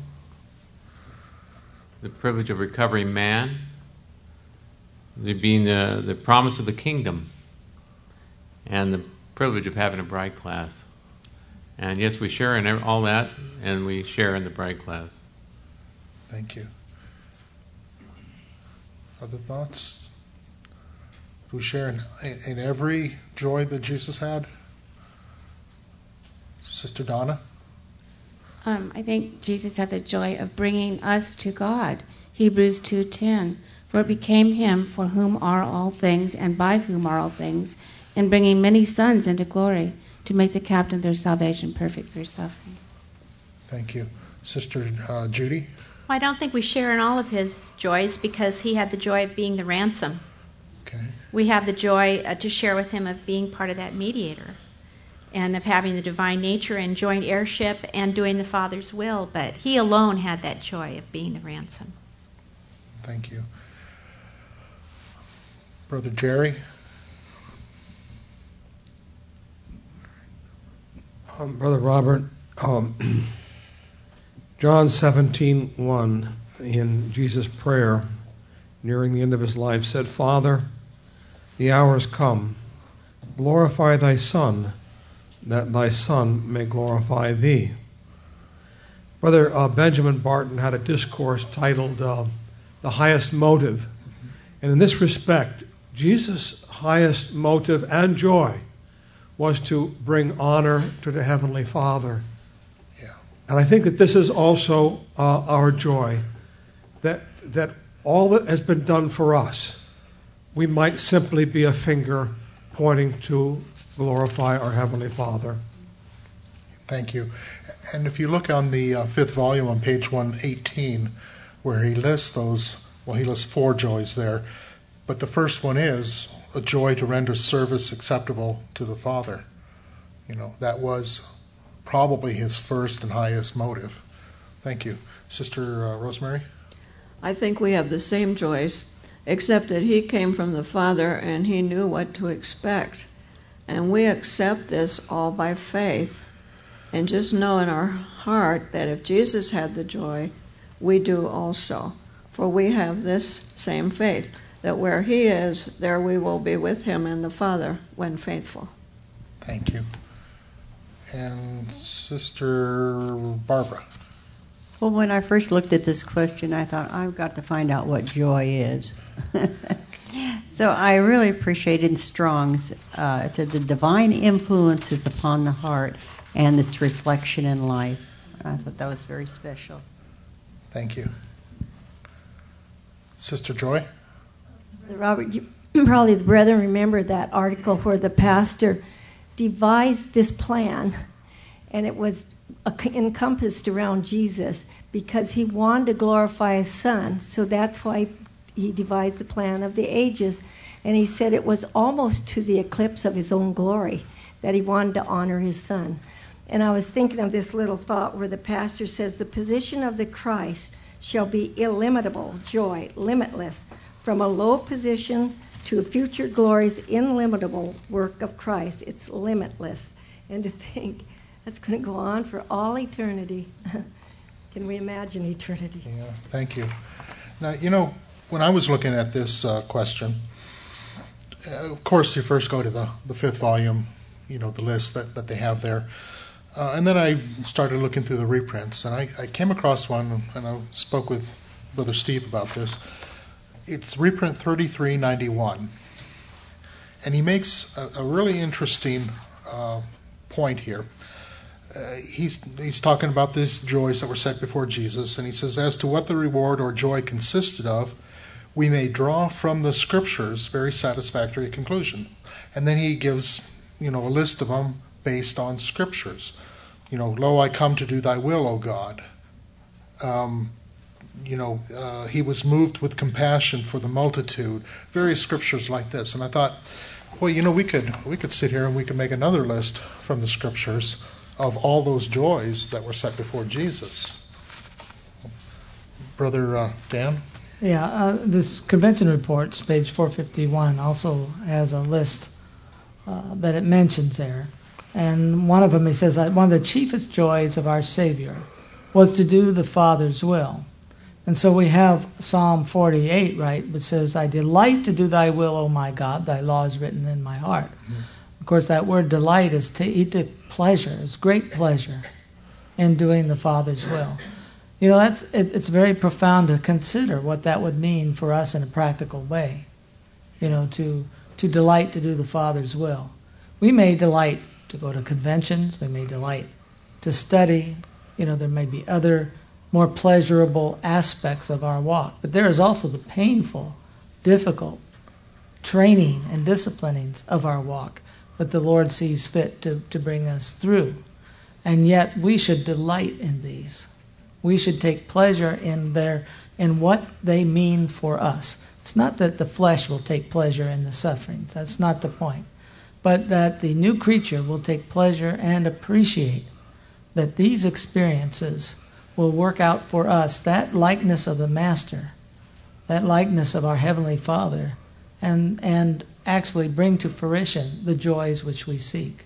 the privilege of recovering man, the being the, the promise of the kingdom, and the privilege of having a bride class. And yes, we share in all that, and we share in the bride class. Thank you. Other thoughts? Do we share in, in every joy that Jesus had? Sister Donna? Um, I think Jesus had the joy of bringing us to God. Hebrews two ten. For it became him for whom are all things, and by whom are all things, in bringing many sons into glory, to make the captain of their salvation perfect through suffering. Thank you. Sister uh, Judy? Well, I don't think we share in all of his joys because he had the joy of being the ransom. Okay. We have the joy uh, to share with him of being part of that mediator and of having the divine nature and joint heirship and doing the Father's will, but he alone had that joy of being the ransom. Thank you. Brother Jerry? Um, Brother Robert, um, John seventeen one in Jesus' prayer nearing the end of his life said, Father, the hour has come. Glorify thy Son, that thy Son may glorify thee. Brother uh, Benjamin Barton had a discourse titled uh, The Highest Motive. And in this respect, Jesus' highest motive and joy was to bring honor to the Heavenly Father. Yeah. And I think that this is also uh, our joy, that that all that has been done for us, we might simply be a finger pointing to glorify our Heavenly Father. Thank you. And if you look on the uh, fifth volume on page one eighteen, where he lists those, well, he lists four joys there, but the first one is a joy to render service acceptable to the Father. You know, that was probably his first and highest motive. Thank you. Sister uh, Rosemary? I think we have the same joys, except that he came from the Father and he knew what to expect. And we accept this all by faith. And just know in our heart that if Jesus had the joy, we do also. For we have this same faith, that where he is, there we will be with him and the Father when faithful. Thank you. And Sister Barbara? Well, when I first looked at this question, I thought, I've got to find out what joy is. So I really appreciated Strong's. Uh, it said the divine influence is upon the heart and its reflection in life. I thought that was very special. Thank you. Sister Joy? Robert, you, probably the brethren remember that article where the pastor devised this plan, and it was encompassed around Jesus because he wanted to glorify his Son. So that's why he devised the plan of the ages. And he said it was almost to the eclipse of his own glory that he wanted to honor his Son. And I was thinking of this little thought where the pastor says, the position of the Christ shall be illimitable joy, limitless, from a low position to a future glory's illimitable work of Christ. It's limitless. And to think that's going to go on for all eternity. Can we imagine eternity? Yeah, thank you. Now, you know, when I was looking at this uh, question, uh, of course, you first go to the, the fifth volume, you know, the list that, that they have there. Uh, and then I started looking through the reprints, and I, I came across one, and I spoke with Brother Steve about this. It's reprint thirty-three ninety-one. And he makes a, a really interesting uh, point here. Uh, he's he's talking about these joys that were set before Jesus, and he says, as to what the reward or joy consisted of, we may draw from the Scriptures very satisfactory conclusion. And then he gives, you know, a list of them based on Scriptures. You know, lo, I come to do thy will, O God. Um, you know, uh, he was moved with compassion for the multitude. Various Scriptures like this. And I thought, well, you know, we could we could sit here and we could make another list from the Scriptures of all those joys that were set before Jesus. Brother uh, Dan? Yeah, uh, this convention reports, page four fifty-one, also has a list uh, that it mentions there. And one of them, he says, one of the chiefest joys of our Savior was to do the Father's will. And so we have Psalm forty-eight, right, which says, I delight to do thy will, O my God, thy law is written in my heart. Mm-hmm. Of course, that word delight is to eat the pleasure, it's great pleasure in doing the Father's will. You know, that's it, it's very profound to consider what that would mean for us in a practical way. You know, to to delight to do the Father's will. We may delight to go to conventions, we may delight to study, you know, there may be other more pleasurable aspects of our walk. But there is also the painful, difficult training and disciplinings of our walk that the Lord sees fit to, to bring us through. And yet we should delight in these. We should take pleasure in their in what they mean for us. It's not that the flesh will take pleasure in the sufferings. That's not the point. But that the new creature will take pleasure and appreciate that these experiences will work out for us that likeness of the Master, that likeness of our Heavenly Father, and and actually bring to fruition the joys which we seek.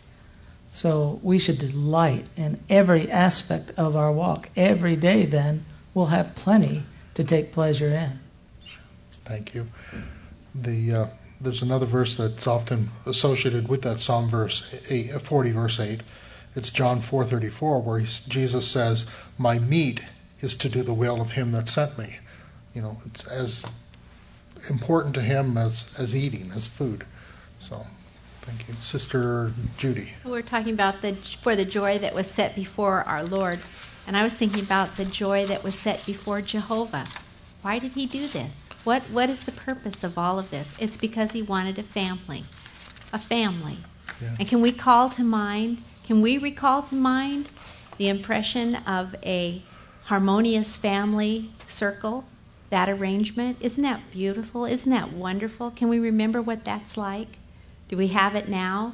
So we should delight in every aspect of our walk. Every day, then, we'll have plenty to take pleasure in. Thank you. The uh, there's another verse that's often associated with that Psalm verse eight, forty, verse eight. It's John four thirty-four, where he, Jesus says, "My meat is to do the will of him that sent me." You know, it's as important to him as, as eating, as food. So, thank you. Sister Judy. We're talking about the for the joy that was set before our Lord. And I was thinking about the joy that was set before Jehovah. Why did he do this? What What is the purpose of all of this? It's because he wanted a family. A family. Yeah. And can we call to mind, can we recall to mind the impression of a harmonious family circle? That arrangement, isn't that beautiful? Isn't that wonderful? Can we remember what that's like? Do we have it now?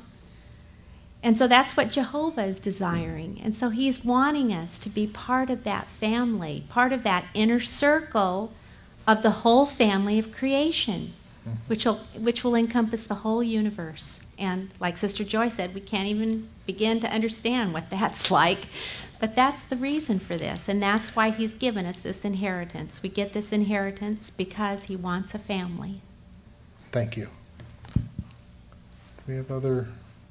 And so that's what Jehovah is desiring. And so he's wanting us to be part of that family, part of that inner circle of the whole family of creation, which will, which will encompass the whole universe. And like Sister Joy said, we can't even begin to understand what that's like. But that's the reason for this, and that's why he's given us this inheritance. We get this inheritance because he wants a family. Thank you. Do we have other?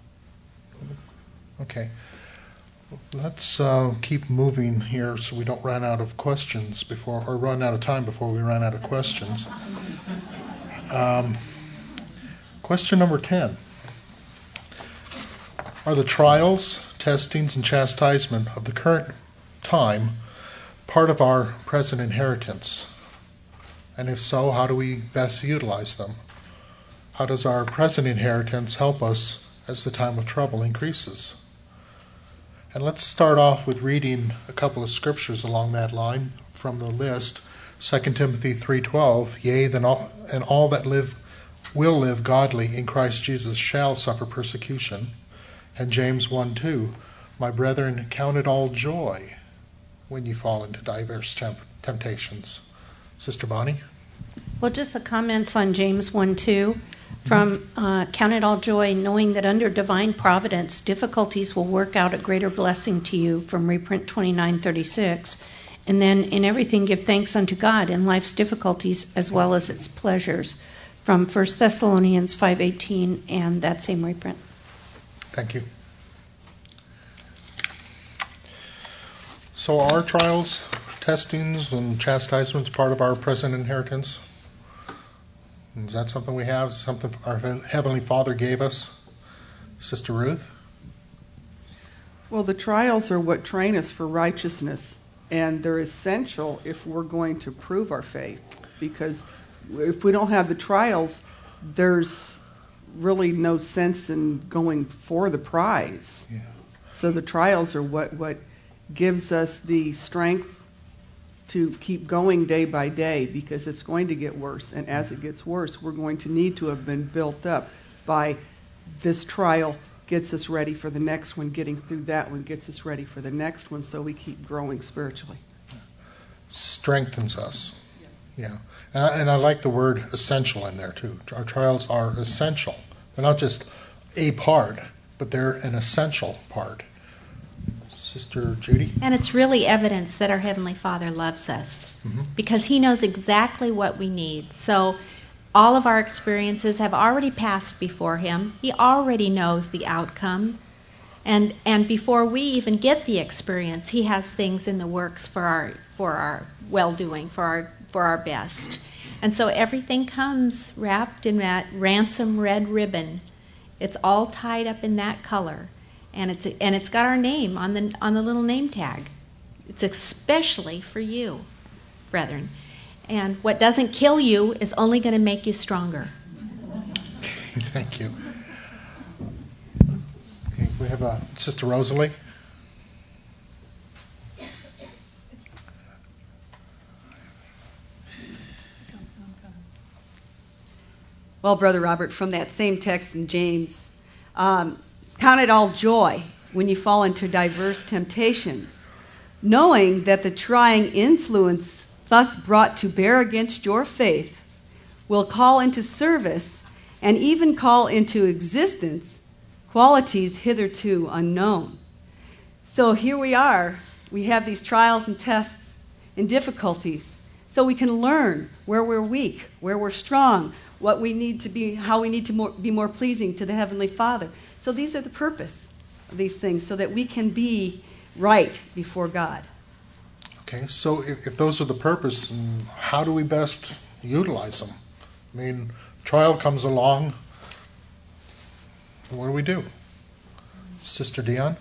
Okay. Let's uh, keep moving here so we don't run out of questions before, or run out of time before we run out of questions. Um, question number ten. Are the trials, testings, and chastisement of the current time part of our present inheritance? And if so, how do we best utilize them? How does our present inheritance help us as the time of trouble increases? And let's start off with reading a couple of scriptures along that line from the list. Second Timothy three twelve, yea, then all, and all that live will live godly in Christ Jesus shall suffer persecution. And James one two, my brethren, count it all joy when you fall into diverse temp- temptations. Sister Bonnie? Well, just the comments on James one two. From uh, count it all joy, knowing that under divine providence, difficulties will work out a greater blessing to you, from reprint twenty-nine thirty-six. And then in everything give thanks unto God in life's difficulties as well as its pleasures, from First Thessalonians five eighteen and that same reprint. Thank you. So are trials, testings, and chastisements part of our present inheritance? Is that something we have, something our Heavenly Father gave us? Sister Ruth? Well, the trials are what train us for righteousness, and they're essential if we're going to prove our faith. Because if we don't have the trials, there's really no sense in going for the prize. Yeah. So the trials are what, what gives us the strength to keep going day by day, because it's going to get worse. And as it gets worse, we're going to need to have been built up by this trial gets us ready for the next one, getting through that one gets us ready for the next one, so we keep growing spiritually. Strengthens us. Yeah. And I, and I like the word essential in there too. Our trials are essential. They're not just a part, but they're an essential part. Sister Judy? And it's really evidence that our Heavenly Father loves us, mm-hmm. because He knows exactly what we need. So all of our experiences have already passed before Him. He already knows the outcome. And and before we even get the experience, He has things in the works for our for our well-doing, for our for our best. And so everything comes wrapped in that ransom red ribbon. It's all tied up in that color. And it's and it's got our name on the on the little name tag. It's especially for you, brethren. And what doesn't kill you is only going to make you stronger. Thank you. Okay, we have uh, Sister Rosalie. Well, Brother Robert, from that same text in James, um, count it all joy when you fall into diverse temptations, knowing that the trying influence thus brought to bear against your faith will call into service and even call into existence qualities hitherto unknown. So here we are. We have these trials and tests and difficulties, so we can learn where we're weak, where we're strong, what we need to be, how we need to more, be more pleasing to the Heavenly Father. So these are the purpose of these things, so that we can be right before God. Okay, so if, if those are the purpose, how do we best utilize them? I mean, trial comes along, what do we do? Sister Dion?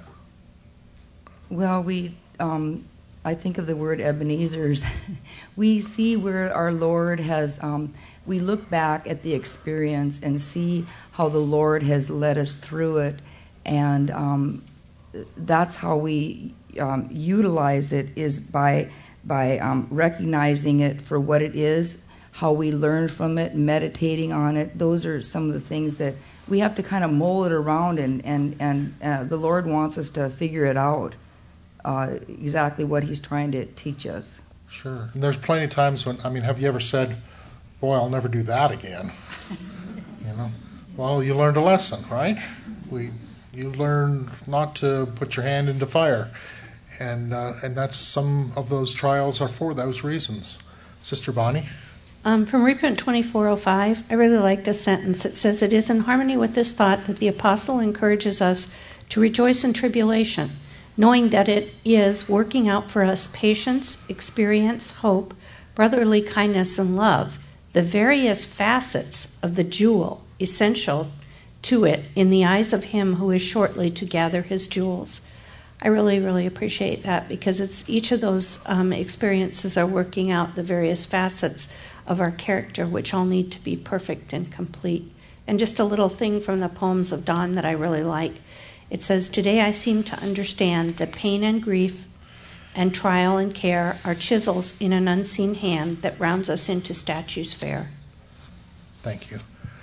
Well, we, um, I think of the word Ebenezer's. We see where our Lord has, um, we look back at the experience and see how the Lord has led us through it, and um, that's how we um, utilize it, is by by um, recognizing it for what it is, how we learn from it, meditating on it. Those are some of the things that we have to kind of mold it around, and and and uh, the Lord wants us to figure it out, uh, exactly what He's trying to teach us. Sure. And there's plenty of times when, I mean, have you ever said, boy, I'll never do that again? You know? Well, you learned a lesson, right? We, you learn not to put your hand into fire. And uh, and that's some of those trials are for those reasons. Sister Bonnie? Um, from Reprint twenty-four oh five, I really like this sentence. It says, "It is in harmony with this thought that the apostle encourages us to rejoice in tribulation, knowing that it is working out for us patience, experience, hope, brotherly kindness, and love, the various facets of the jewel essential to it in the eyes of him who is shortly to gather his jewels." I really, really appreciate that, because it's each of those um, experiences are working out the various facets of our character, which all need to be perfect and complete. And just a little thing from the Poems of Dawn that I really like. It says, "Today I seem to understand that pain and grief and trial and care are chisels in an unseen hand that rounds us into statues fair." Thank you.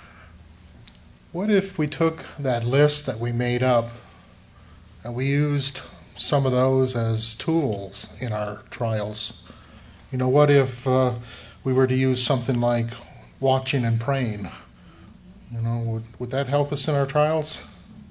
What if we took that list that we made up and we used some of those as tools in our trials? You know, what if uh, we were to use something like watching and praying? You know, would, would that help us in our trials?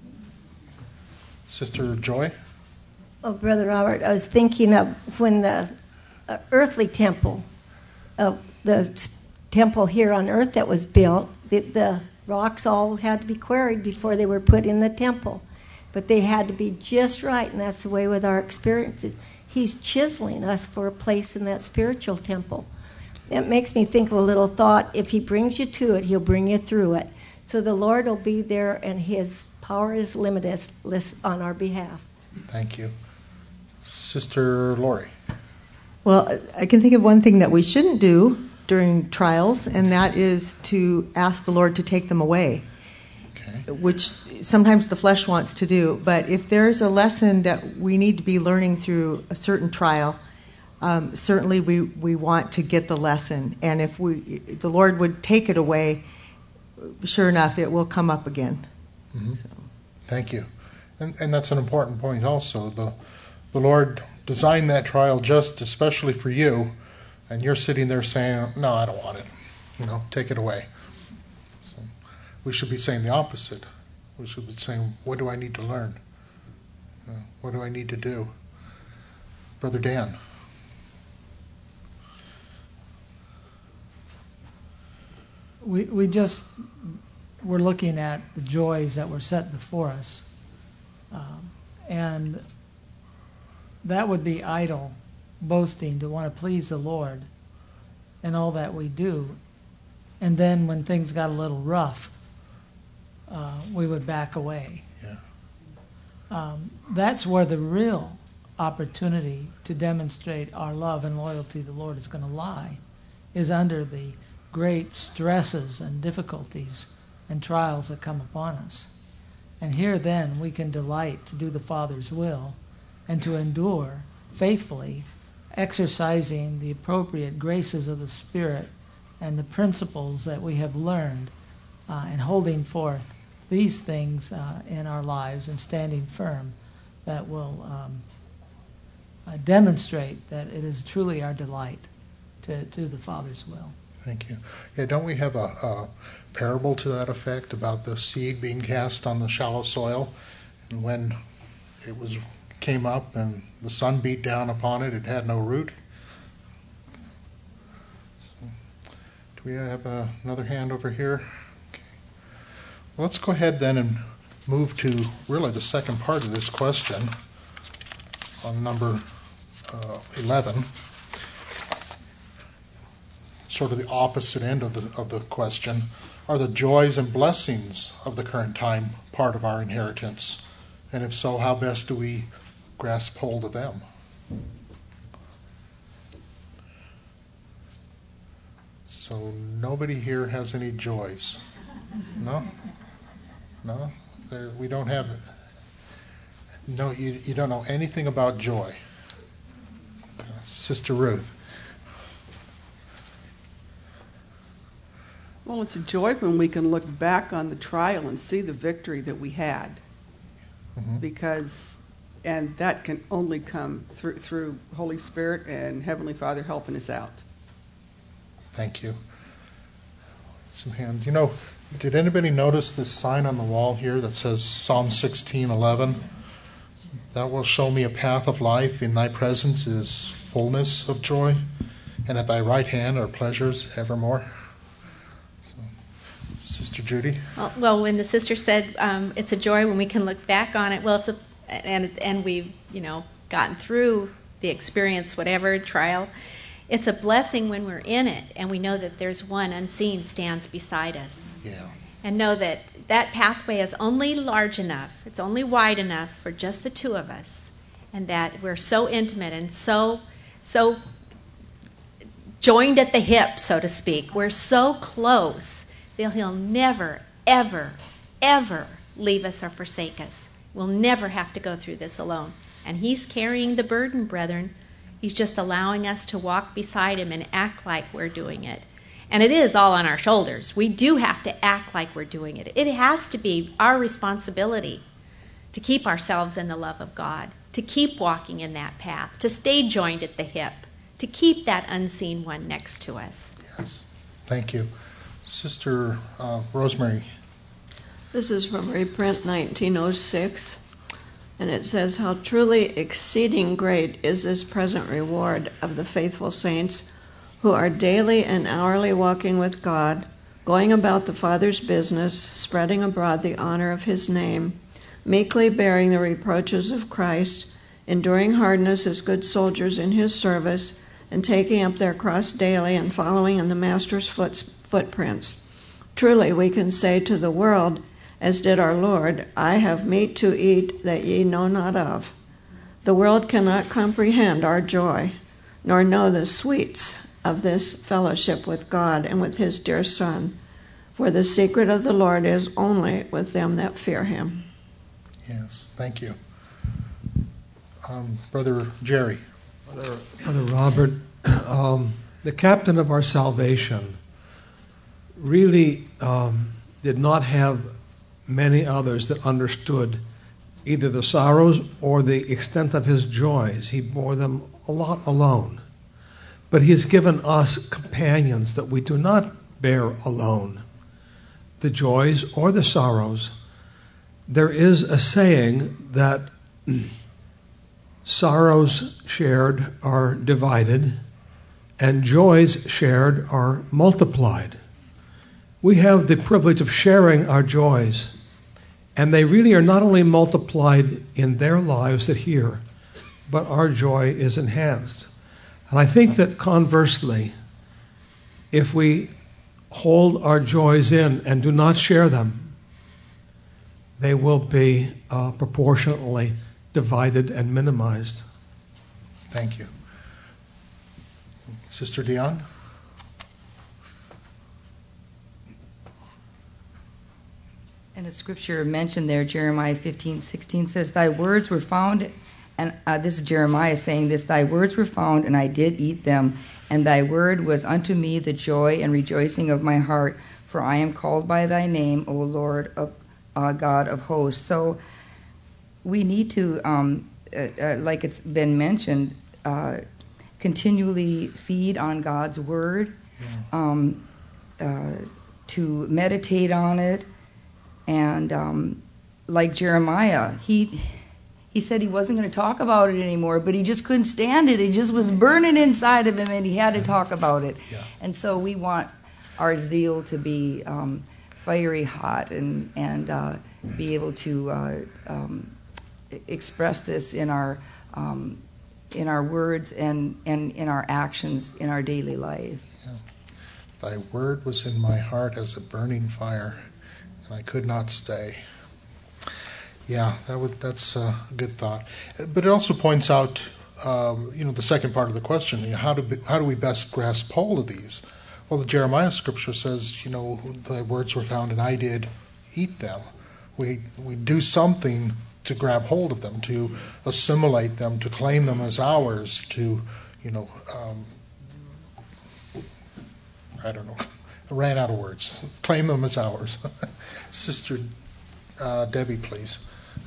Sister Joy? Oh, Brother Robert, I was thinking of when the uh, earthly temple, uh, the s- temple here on earth that was built, the, the rocks all had to be quarried before they were put in the temple. but they had to be just right, and that's the way with our experiences. He's chiseling us for a place in that spiritual temple. It makes me think of a little thought. If he brings you to it, he'll bring you through it. So the Lord will be there, and his power is limitless on our behalf. Thank you. Sister Lori. Well, I can think of one thing that we shouldn't do during trials, and that is to ask the Lord to take them away, okay. Which sometimes the flesh wants to do. But if there's a lesson that we need to be learning through a certain trial, um, certainly we, we want to get the lesson. And if we, the Lord would take it away, sure enough, it will come up again. Mm-hmm. So. Thank you. And, and that's an important point also. The, the Lord designed that trial just especially for you, and you're sitting there saying, no, I don't want it. You know, take it away. So we should be saying the opposite. We should be saying, what do I need to learn? Uh, what do I need to do? Brother Dan. We, we just were looking at the joys that were set before us. Um, and that would be idle boasting to want to please the Lord in all that we do. And then when things got a little rough, uh, we would back away. Yeah. Um, that's where the real opportunity to demonstrate our love and loyalty to the Lord is going to lie, is under the great stresses and difficulties and trials that come upon us. And here then we can delight to do the Father's will and to endure faithfully, exercising the appropriate graces of the Spirit and the principles that we have learned, uh, and holding forth these things uh, in our lives and standing firm that will um, uh, demonstrate that it is truly our delight to do the Father's will. Thank you. Yeah, don't we have a, a parable to that effect about the seed being cast on the shallow soil, and when it was came up and the sun beat down upon it, it had no root? So, do we have uh, another hand over here? Okay. Well, let's go ahead then and move to really the second part of this question on number uh, eleven. Sort of the opposite end of the of the question. Are the joys and blessings of the current time part of our inheritance? And if so, how best do we grasp hold of them? So nobody here has any joys? No? No? There, we don't have... No, you, you don't know anything about joy. Sister Ruth. Well, it's a joy when we can look back on the trial and see the victory that we had. Mm-hmm. Because, and that can only come through through Holy Spirit and Heavenly Father helping us out. Thank you. Some hands. You know, did anybody notice this sign on the wall here that says Psalm sixteen eleven? Thou wilt show me a path of life. In thy presence is fullness of joy, and at thy right hand are pleasures evermore. Sister Judy? Well, well, when the sister said um, it's a joy when we can look back on it, well, it's a, and and we've, you know, gotten through the experience, whatever trial, it's a blessing when we're in it and we know that there's one unseen stands beside us. Yeah. And know that that pathway is only large enough, it's only wide enough for just the two of us, and that we're so intimate and so so joined at the hip, so to speak. We're so close. He'll never, ever, ever leave us or forsake us. We'll never have to go through this alone. And he's carrying the burden, brethren. He's just allowing us to walk beside him and act like we're doing it. And it is all on our shoulders. We do have to act like we're doing it. It has to be our responsibility to keep ourselves in the love of God, to keep walking in that path, to stay joined at the hip, to keep that unseen one next to us. Yes. Thank you. Sister uh, Rosemary. This is from reprint nineteen oh six, and it says, how truly exceeding great is this present reward of the faithful saints who are daily and hourly walking with God, going about the Father's business, spreading abroad the honor of his name, meekly bearing the reproaches of Christ, enduring hardness as good soldiers in his service, and taking up their cross daily and following in the Master's foot, footprints. Truly we can say to the world, as did our Lord, I have meat to eat that ye know not of. The world cannot comprehend our joy, nor know the sweets of this fellowship with God and with his dear Son. For the secret of the Lord is only with them that fear him. Yes, thank you. Um, Brother Jerry. Brother, Brother Robert, um, the captain of our salvation really um, did not have many others that understood either the sorrows or the extent of his joys. He bore them a lot alone. But he has given us companions that we do not bear alone, the joys or the sorrows. There is a saying that sorrows shared are divided and joys shared are multiplied. We have the privilege of sharing our joys, and they really are not only multiplied in their lives that here, but our joy is enhanced. And I think that conversely, if we hold our joys in and do not share them, they will be uh, proportionately divided and minimized. Thank you. Sister Dion? And a scripture mentioned there, Jeremiah fifteen sixteen says, Thy words were found, and uh, this is Jeremiah saying this, Thy words were found, and I did eat them, and thy word was unto me the joy and rejoicing of my heart, for I am called by thy name, O Lord of uh, God of hosts. So we need to, um, uh, uh, like it's been mentioned, uh, continually feed on God's word, yeah. um, uh, to meditate on it. And um, like Jeremiah, he he said he wasn't going to talk about it anymore, but he just couldn't stand it. It just was burning inside of him, and he had to talk about it. Yeah. And so we want our zeal to be um, fiery hot and, and uh, be able to uh, um, express this in our um, in our words and, and in our actions in our daily life. Yeah. Thy word was in my heart as a burning fire, and I could not stay. Yeah, that would, that's a good thought. But it also points out, um, you know, the second part of the question, you know, how do be, how do we best grasp hold of these? Well, the Jeremiah scripture says, you know, thy words were found and I did eat them. We we do something to grab hold of them, to assimilate them, to claim them as ours, to, you know, um, I don't know, I ran out of words. Claim them as ours. Sister uh, Debbie, please.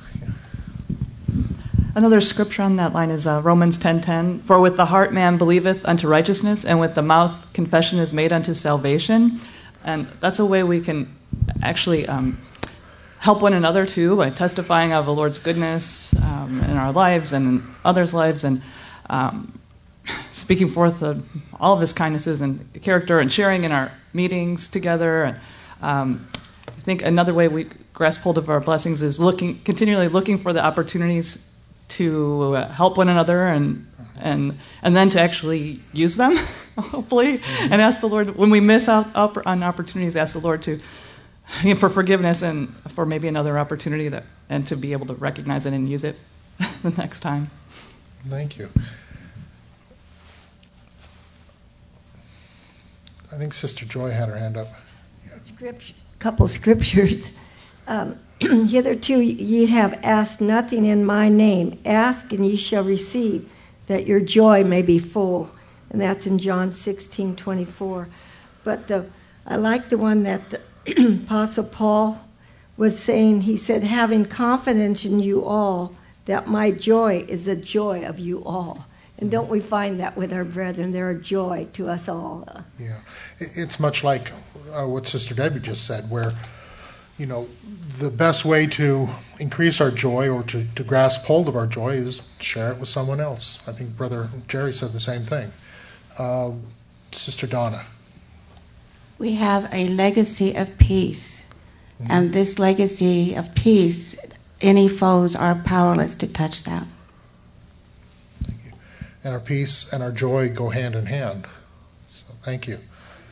Another scripture on that line is uh, Romans ten ten. For with the heart man believeth unto righteousness, and with the mouth confession is made unto salvation. And that's a way we can actually um, help one another too, by testifying of the Lord's goodness um, in our lives and in others' lives, and um, speaking forth of all of his kindnesses and character, and sharing in our meetings together. And um, I think another way we grasp hold of our blessings is looking, continually looking for the opportunities to uh, help one another, and and and then to actually use them, hopefully, mm-hmm. and ask the Lord when we miss out on opportunities. Ask the Lord to, you know, for forgiveness and for maybe another opportunity, that and to be able to recognize it and use it the next time. Thank you. I think Sister Joy had her hand up. Scripture, couple scriptures. Um, Hitherto ye have asked nothing in my name. Ask and ye shall receive, that your joy may be full. And that's in John sixteen twenty-four. But the I like the one that the Apostle Paul was saying. He said, having confidence in you all, that my joy is the joy of you all. And don't we find that with our brethren? They're a joy to us all. Yeah. It's much like uh, what Sister Debbie just said, where, you know, the best way to increase our joy or to, to grasp hold of our joy is share it with someone else. I think Brother Jerry said the same thing. Uh, Sister Donna. We have a legacy of peace. Mm-hmm. And this legacy of peace any foes are powerless to touch that. And our peace and our joy go hand in hand. So thank you.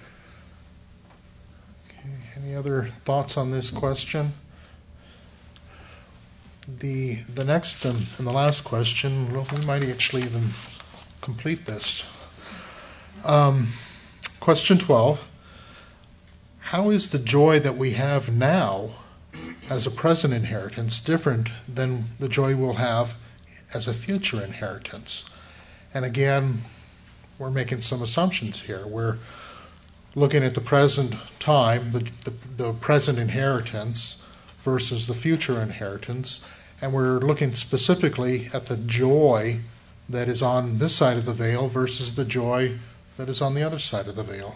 Okay, any other thoughts on this question? The the next and, and the last question, well, we might actually even complete this. Um, question twelve. How is the joy that we have now as a present inheritance different than the joy we'll have as a future inheritance? And again, we're making some assumptions here. We're looking at the present time, the, the, the present inheritance versus the future inheritance, and we're looking specifically at the joy that is on this side of the veil versus the joy that is on the other side of the veil.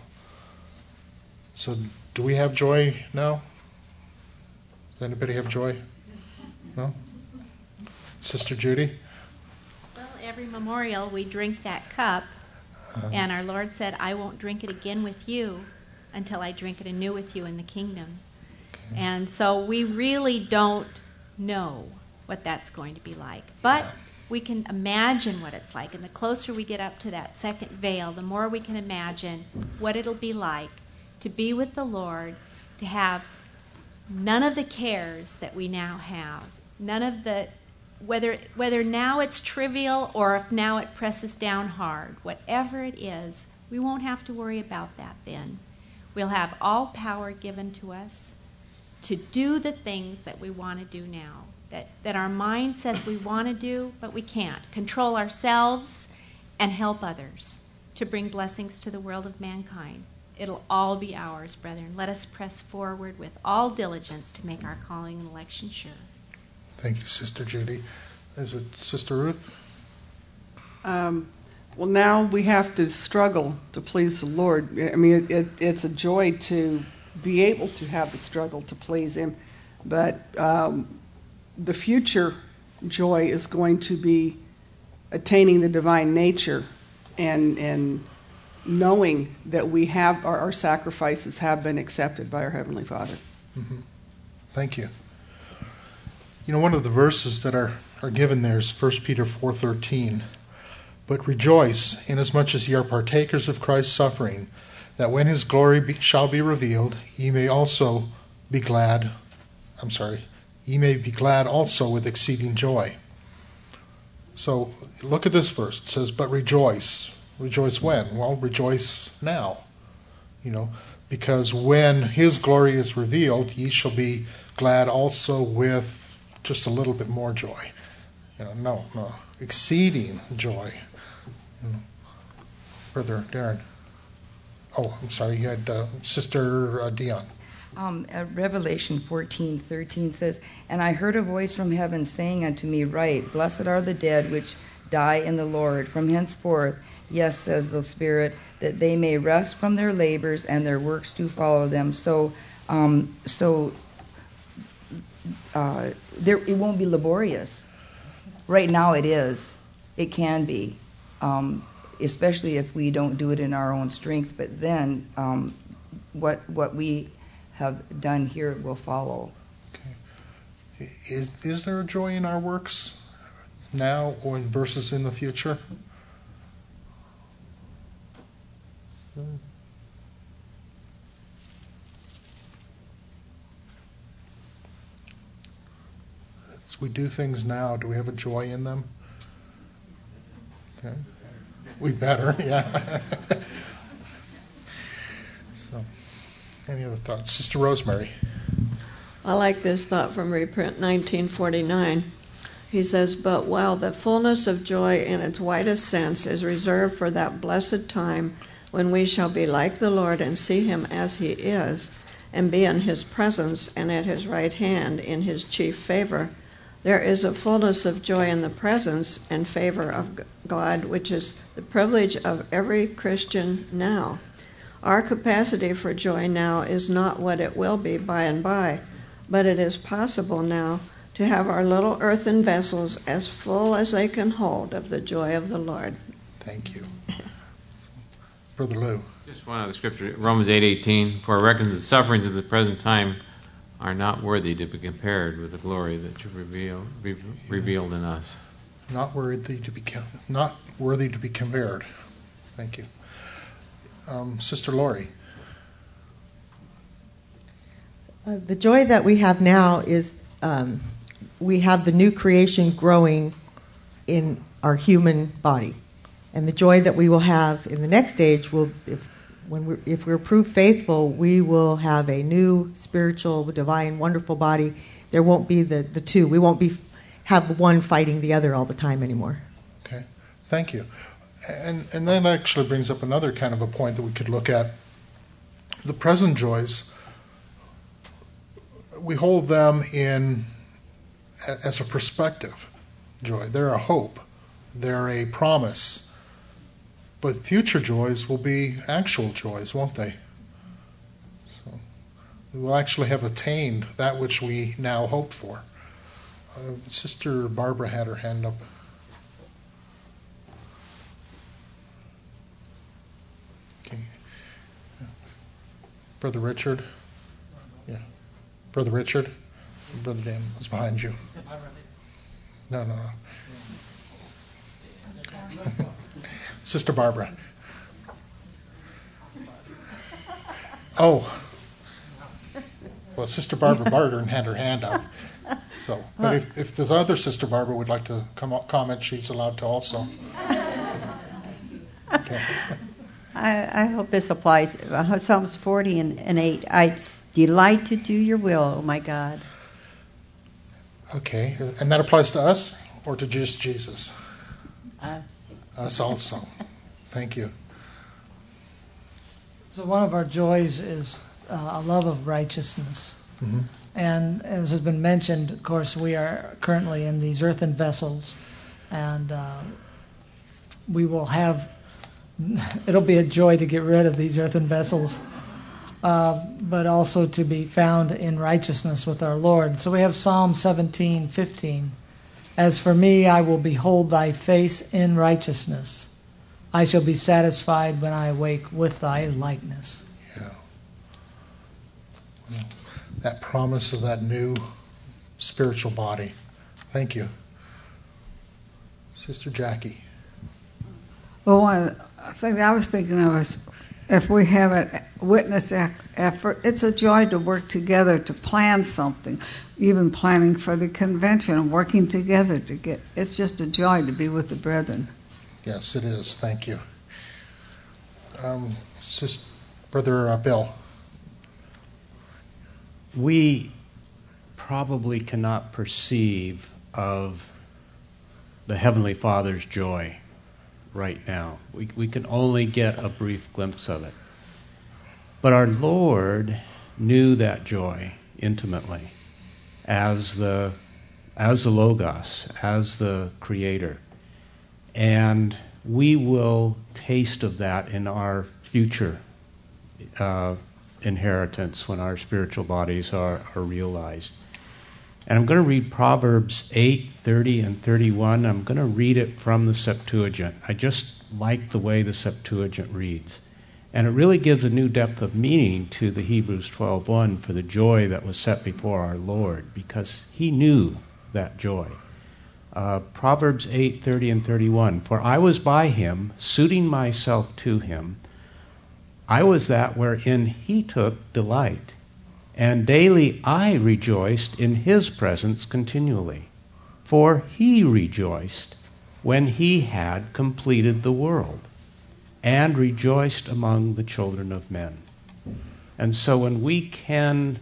So do we have joy now? Does anybody have joy? No? Sister Judy? Every memorial we drink that cup, uh-huh. and our Lord said, I won't drink it again with you until I drink it anew with you in the kingdom. Okay. And so we really don't know what that's going to be like. But we can imagine what it's like. And the closer we get up to that second veil, the more we can imagine what it'll be like to be with the Lord, to have none of the cares that we now have, none of the Whether whether now it's trivial or if now it presses down hard, whatever it is, we won't have to worry about that then. We'll have all power given to us to do the things that we want to do now, that, that our mind says we want to do, but we can't. Control ourselves and help others to bring blessings to the world of mankind. It'll all be ours, brethren. Let us press forward with all diligence to make our calling and election sure. Thank you, Sister Judy. Is it Sister Ruth? Um, well, now we have to struggle to please the Lord. I mean, it, it, it's a joy to be able to have the struggle to please Him, but um, the future joy is going to be attaining the divine nature and and knowing that we have our, our sacrifices have been accepted by our Heavenly Father. Mm-hmm. Thank you. You know, one of the verses that are, are given there is First Peter four thirteen. But rejoice, inasmuch as ye are partakers of Christ's suffering, that when his glory be, shall be revealed, ye may also be glad, I'm sorry, ye may be glad also with exceeding joy. So look at this verse. It says, but rejoice. Rejoice when? Well, rejoice now. You know, because when his glory is revealed, ye shall be glad also with just a little bit more joy. You know, no, no, exceeding joy. You know. Brother Darren. Oh, I'm sorry, you had uh, Sister uh, Dion. Um, uh, Revelation fourteen thirteen says, and I heard a voice from heaven saying unto me, write, blessed are the dead which die in the Lord from henceforth, yes, says the Spirit, that they may rest from their labors and their works do follow them. So, um, so uh, there it won't be laborious. Right now it is. It can be, um, especially if we don't do it in our own strength. But then um, what what we have done here will follow. Okay. Is is there a joy in our works now or in versus in the future? Hmm. As we do things now, do we have a joy in them? Okay. We better, yeah. So, any other thoughts? Sister Rosemary. I like this thought from reprint nineteen forty-nine. He says, but while the fullness of joy in its widest sense is reserved for that blessed time when we shall be like the Lord and see him as he is, and be in his presence and at his right hand in his chief favor, there is a fullness of joy in the presence and favor of God, which is the privilege of every Christian now. Our capacity for joy now is not what it will be by and by, but it is possible now to have our little earthen vessels as full as they can hold of the joy of the Lord. Thank you. Brother Lou. Just one other scripture, Romans eight eighteen. For I reckon the sufferings of the present time are not worthy to be compared with the glory that you reveal, re- revealed in us. Not worthy to be com- not worthy to be compared. Thank you, um, Sister Lori. Uh, the joy that we have now is um, we have the new creation growing in our human body, and the joy that we will have in the next age will, if when we if we're proved faithful, we will have a new spiritual, divine, wonderful body. There won't be the, the two. We won't be have one fighting the other all the time anymore. Okay, thank you. And and that actually brings up another kind of a point that we could look at. The present joys, we hold them in as a perspective joy. They're a hope. They're a promise. But future joys will be actual joys, won't they? So we will actually have attained that which we now hope for. Uh, Sister Barbara had her hand up. Okay. Brother Richard? Yeah. Brother Richard? Brother Dan was behind you. No, no, no. Sister Barbara. Oh. Well, Sister Barbara Barton had her hand up. So, but if, if this other Sister Barbara would like to come up, comment, she's allowed to also. Okay. I, I hope this applies. Uh, Psalms forty and, and eight. I delight to do your will, oh my God. Okay, and that applies to us or to just Jesus? Us. Us also. Thank you. So one of our joys is uh, a love of righteousness. Mm-hmm. And as has been mentioned, of course, we are currently in these earthen vessels, and uh, we will have, it'll be a joy to get rid of these earthen vessels, uh, but also to be found in righteousness with our Lord. So we have Psalm seventeen fifteen. As for me, I will behold thy face in righteousness. I shall be satisfied when I awake with thy likeness. Yeah. Well, that promise of that new spiritual body. Thank you. Sister Jackie. Well, one thing I was thinking of is if we have a witness effort, it's a joy to work together to plan something, even planning for the convention and working together to get, it's just a joy to be with the brethren. Yes, it is. Thank you. Um, Sister, Brother uh, Bill. We probably cannot perceive of the Heavenly Father's joy right now. We, we can only get a brief glimpse of it. But our Lord knew that joy intimately as the, as the Logos, as the Creator. And we will taste of that in our future uh, inheritance when our spiritual bodies are, are realized. And I'm going to read Proverbs eight, thirty, and thirty-one. I'm going to read it from the Septuagint. I just like the way the Septuagint reads. And it really gives a new depth of meaning to the Hebrews twelve one for the joy that was set before our Lord, because he knew that joy. Uh, Proverbs eight, thirty, and thirty-one. For I was by him, suiting myself to him. I was that wherein he took delight. And daily I rejoiced in his presence continually. For he rejoiced when he had completed the world, and rejoiced among the children of men. And so when we can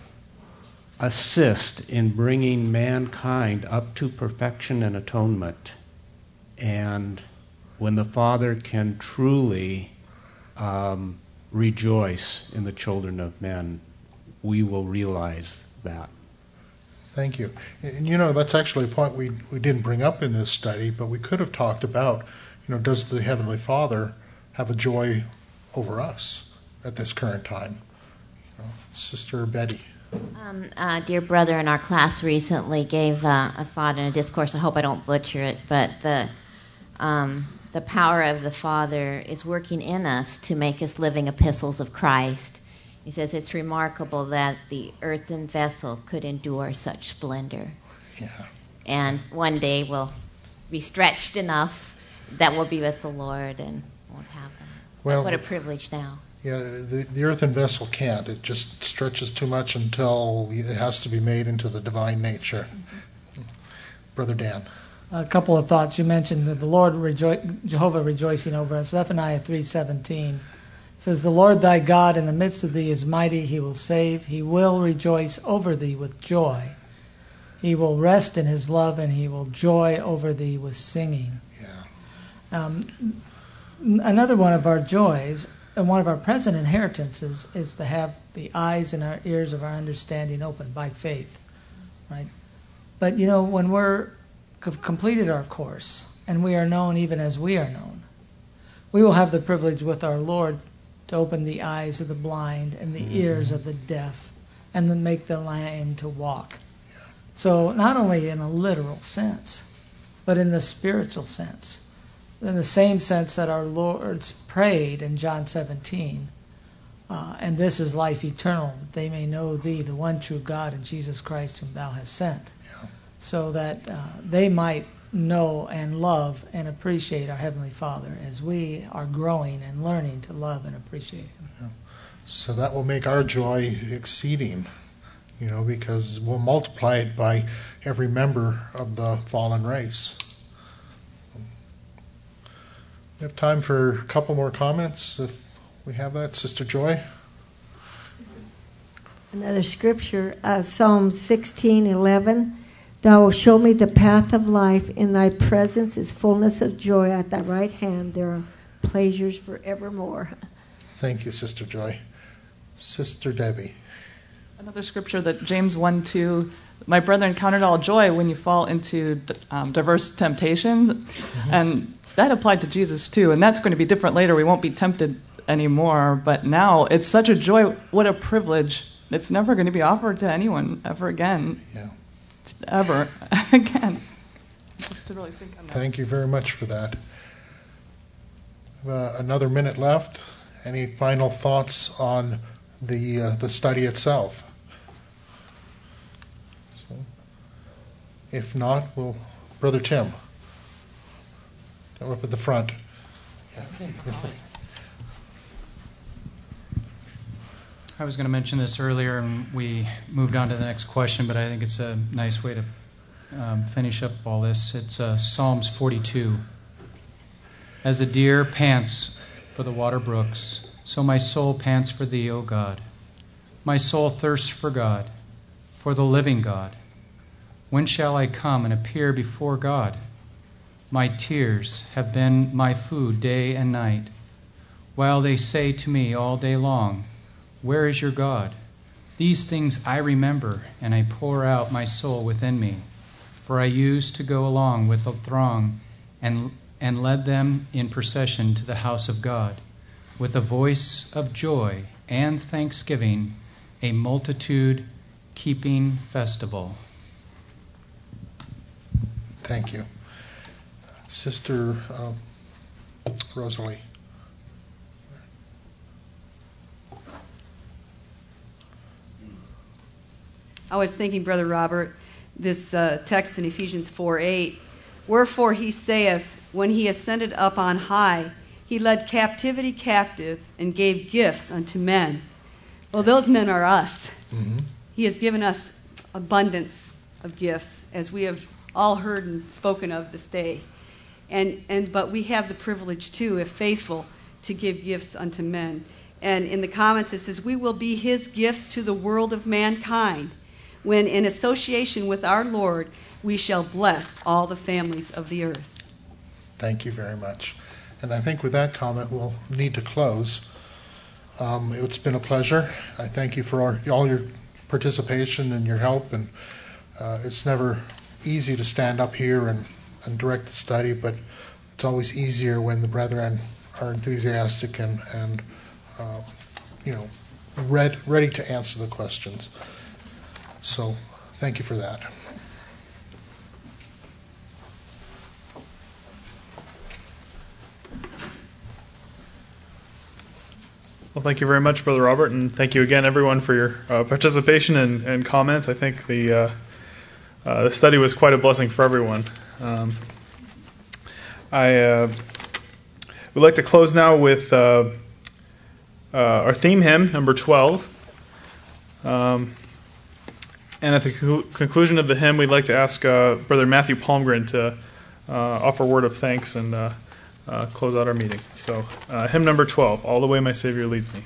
assist in bringing mankind up to perfection and atonement, and when the Father can truly um, rejoice in the children of men, we will realize that. Thank you. And you know, that's actually a point we, we didn't bring up in this study, but we could have talked about, you know, does the Heavenly Father have a joy over us at this current time? You know, Sister Betty. Um, uh, dear brother in our class recently gave uh, a thought in a discourse. I hope I don't butcher it, but the um, the power of the Father is working in us to make us living epistles of Christ. He says it's remarkable that the earthen vessel could endure such splendor. Yeah. And one day we'll be stretched enough that we'll be with the Lord and won't have that. Well, what a privilege now. Yeah, the, the earthen vessel can't. It just stretches too much until it has to be made into the divine nature. Mm-hmm. Brother Dan. A couple of thoughts. You mentioned that the Lord, rejo- Jehovah rejoicing over us. Zephaniah three seventeen says, "The Lord thy God in the midst of thee is mighty. He will save. He will rejoice over thee with joy. He will rest in his love, and he will joy over thee with singing." Yeah. Um, another one of our joys, and one of our present inheritances, is to have the eyes and our ears of our understanding open by faith, right? But, you know, when we're have completed our course and we are known even as we are known, we will have the privilege with our Lord to open the eyes of the blind and the mm-hmm. ears of the deaf and then make the lame to walk. Yeah. So not only in a literal sense, but in the spiritual sense. In the same sense that our Lord's prayed in John seventeen, uh, and this is life eternal, that they may know thee, the one true God, and Jesus Christ whom thou hast sent. Yeah. So that uh, they might know and love and appreciate our Heavenly Father as we are growing and learning to love and appreciate Him. Yeah. So that will make our joy exceeding, you know, because we'll multiply it by every member of the fallen race. We have time for a couple more comments, if we have that. Sister Joy? Another scripture, uh, Psalm sixteen eleven. "Thou wilt show me the path of life. In thy presence is fullness of joy. At thy right hand there are pleasures forevermore." Thank you, Sister Joy. Sister Debbie. Another scripture, that James one two, "My brethren, count it all joy when you fall into um, diverse temptations." Mm-hmm. And that applied to Jesus too, and that's going to be different later. We won't be tempted anymore, but now it's such a joy. What a privilege. It's never going to be offered to anyone ever again. Yeah. Ever again. Just to really think on that. Thank you very much for that. Uh, another minute left. Any final thoughts on the uh, the study itself? So, if not, we'll Brother Tim. Up at the front. Yeah. I was going to mention this earlier, and we moved on to the next question, but I think it's a nice way to um, finish up all this. It's uh, Psalms forty-two. "As a deer pants for the water brooks, so my soul pants for thee, O God. My soul thirsts for God, for the living God. When shall I come and appear before God? My tears have been my food day and night, while they say to me all day long, where is your God? These things I remember, and I pour out my soul within me. For I used to go along with the throng and, and led them in procession to the house of God, with a voice of joy and thanksgiving, a multitude keeping festival." Thank you. Sister uh, Rosalie. I was thinking, Brother Robert, this uh, text in Ephesians four eight, "Wherefore he saith, when he ascended up on high, he led captivity captive and gave gifts unto men." Well, those men are us. Mm-hmm. He has given us abundance of gifts, as we have all heard and spoken of this day. And, and but we have the privilege, too, if faithful, to give gifts unto men. And in the comments it says, "We will be his gifts to the world of mankind, when in association with our Lord we shall bless all the families of the earth." Thank you very much. And I think with that comment we'll need to close. Um, it's been a pleasure. I thank you for our, all your participation and your help. And uh, it's never easy to stand up here and, and direct the study, but it's always easier when the brethren are enthusiastic and, and uh, you know, read, ready to answer the questions. So thank you for that. Well, thank you very much, Brother Robert, and thank you again, everyone, for your uh, participation and, and comments. I think the uh, uh, the study was quite a blessing for everyone. Um, I uh, would like to close now with uh, uh, our theme hymn, number twelve. Um, and at the co- conclusion of the hymn, we'd like to ask uh, Brother Matthew Palmgren to uh, offer a word of thanks and uh, uh, close out our meeting. So, uh, hymn number twelve, All the Way My Savior Leads Me.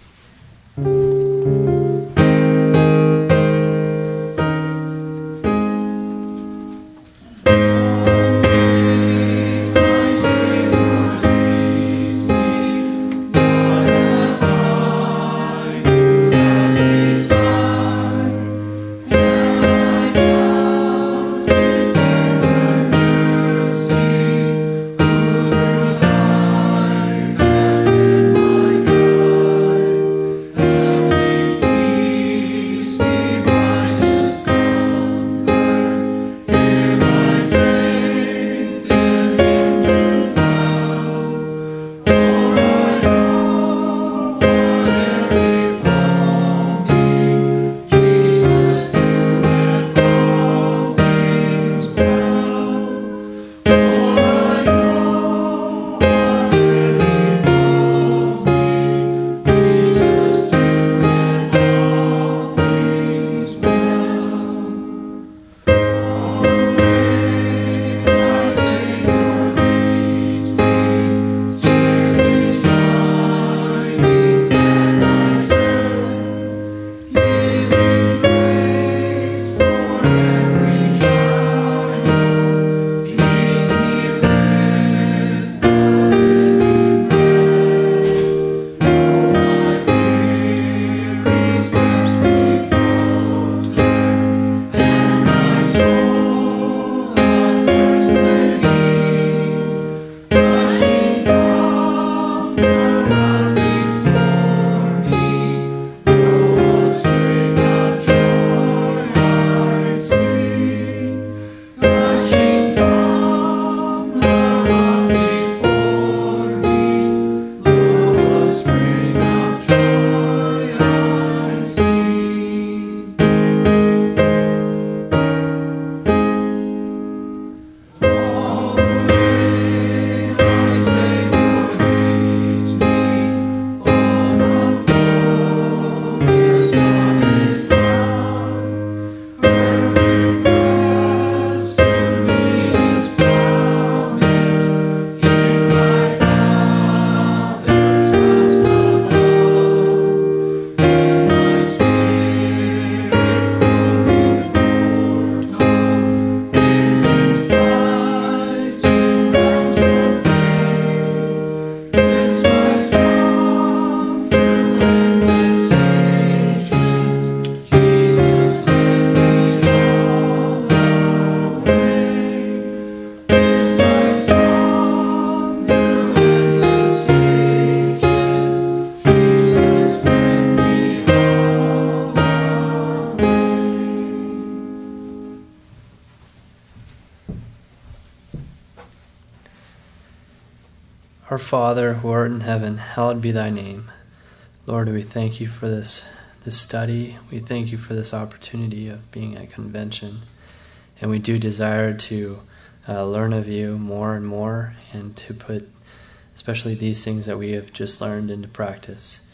Our Father, who art in heaven, hallowed be thy name. Lord, we thank you for this, this study. We thank you for this opportunity of being at convention. And we do desire to uh, learn of you more and more, and to put especially these things that we have just learned into practice,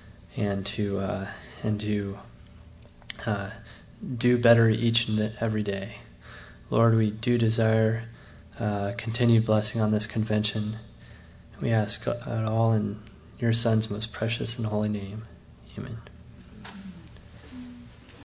and to uh, and to uh, do better each and every day. Lord, we do desire uh, continued blessing on this convention. We ask it all in your Son's most precious and holy name. Amen.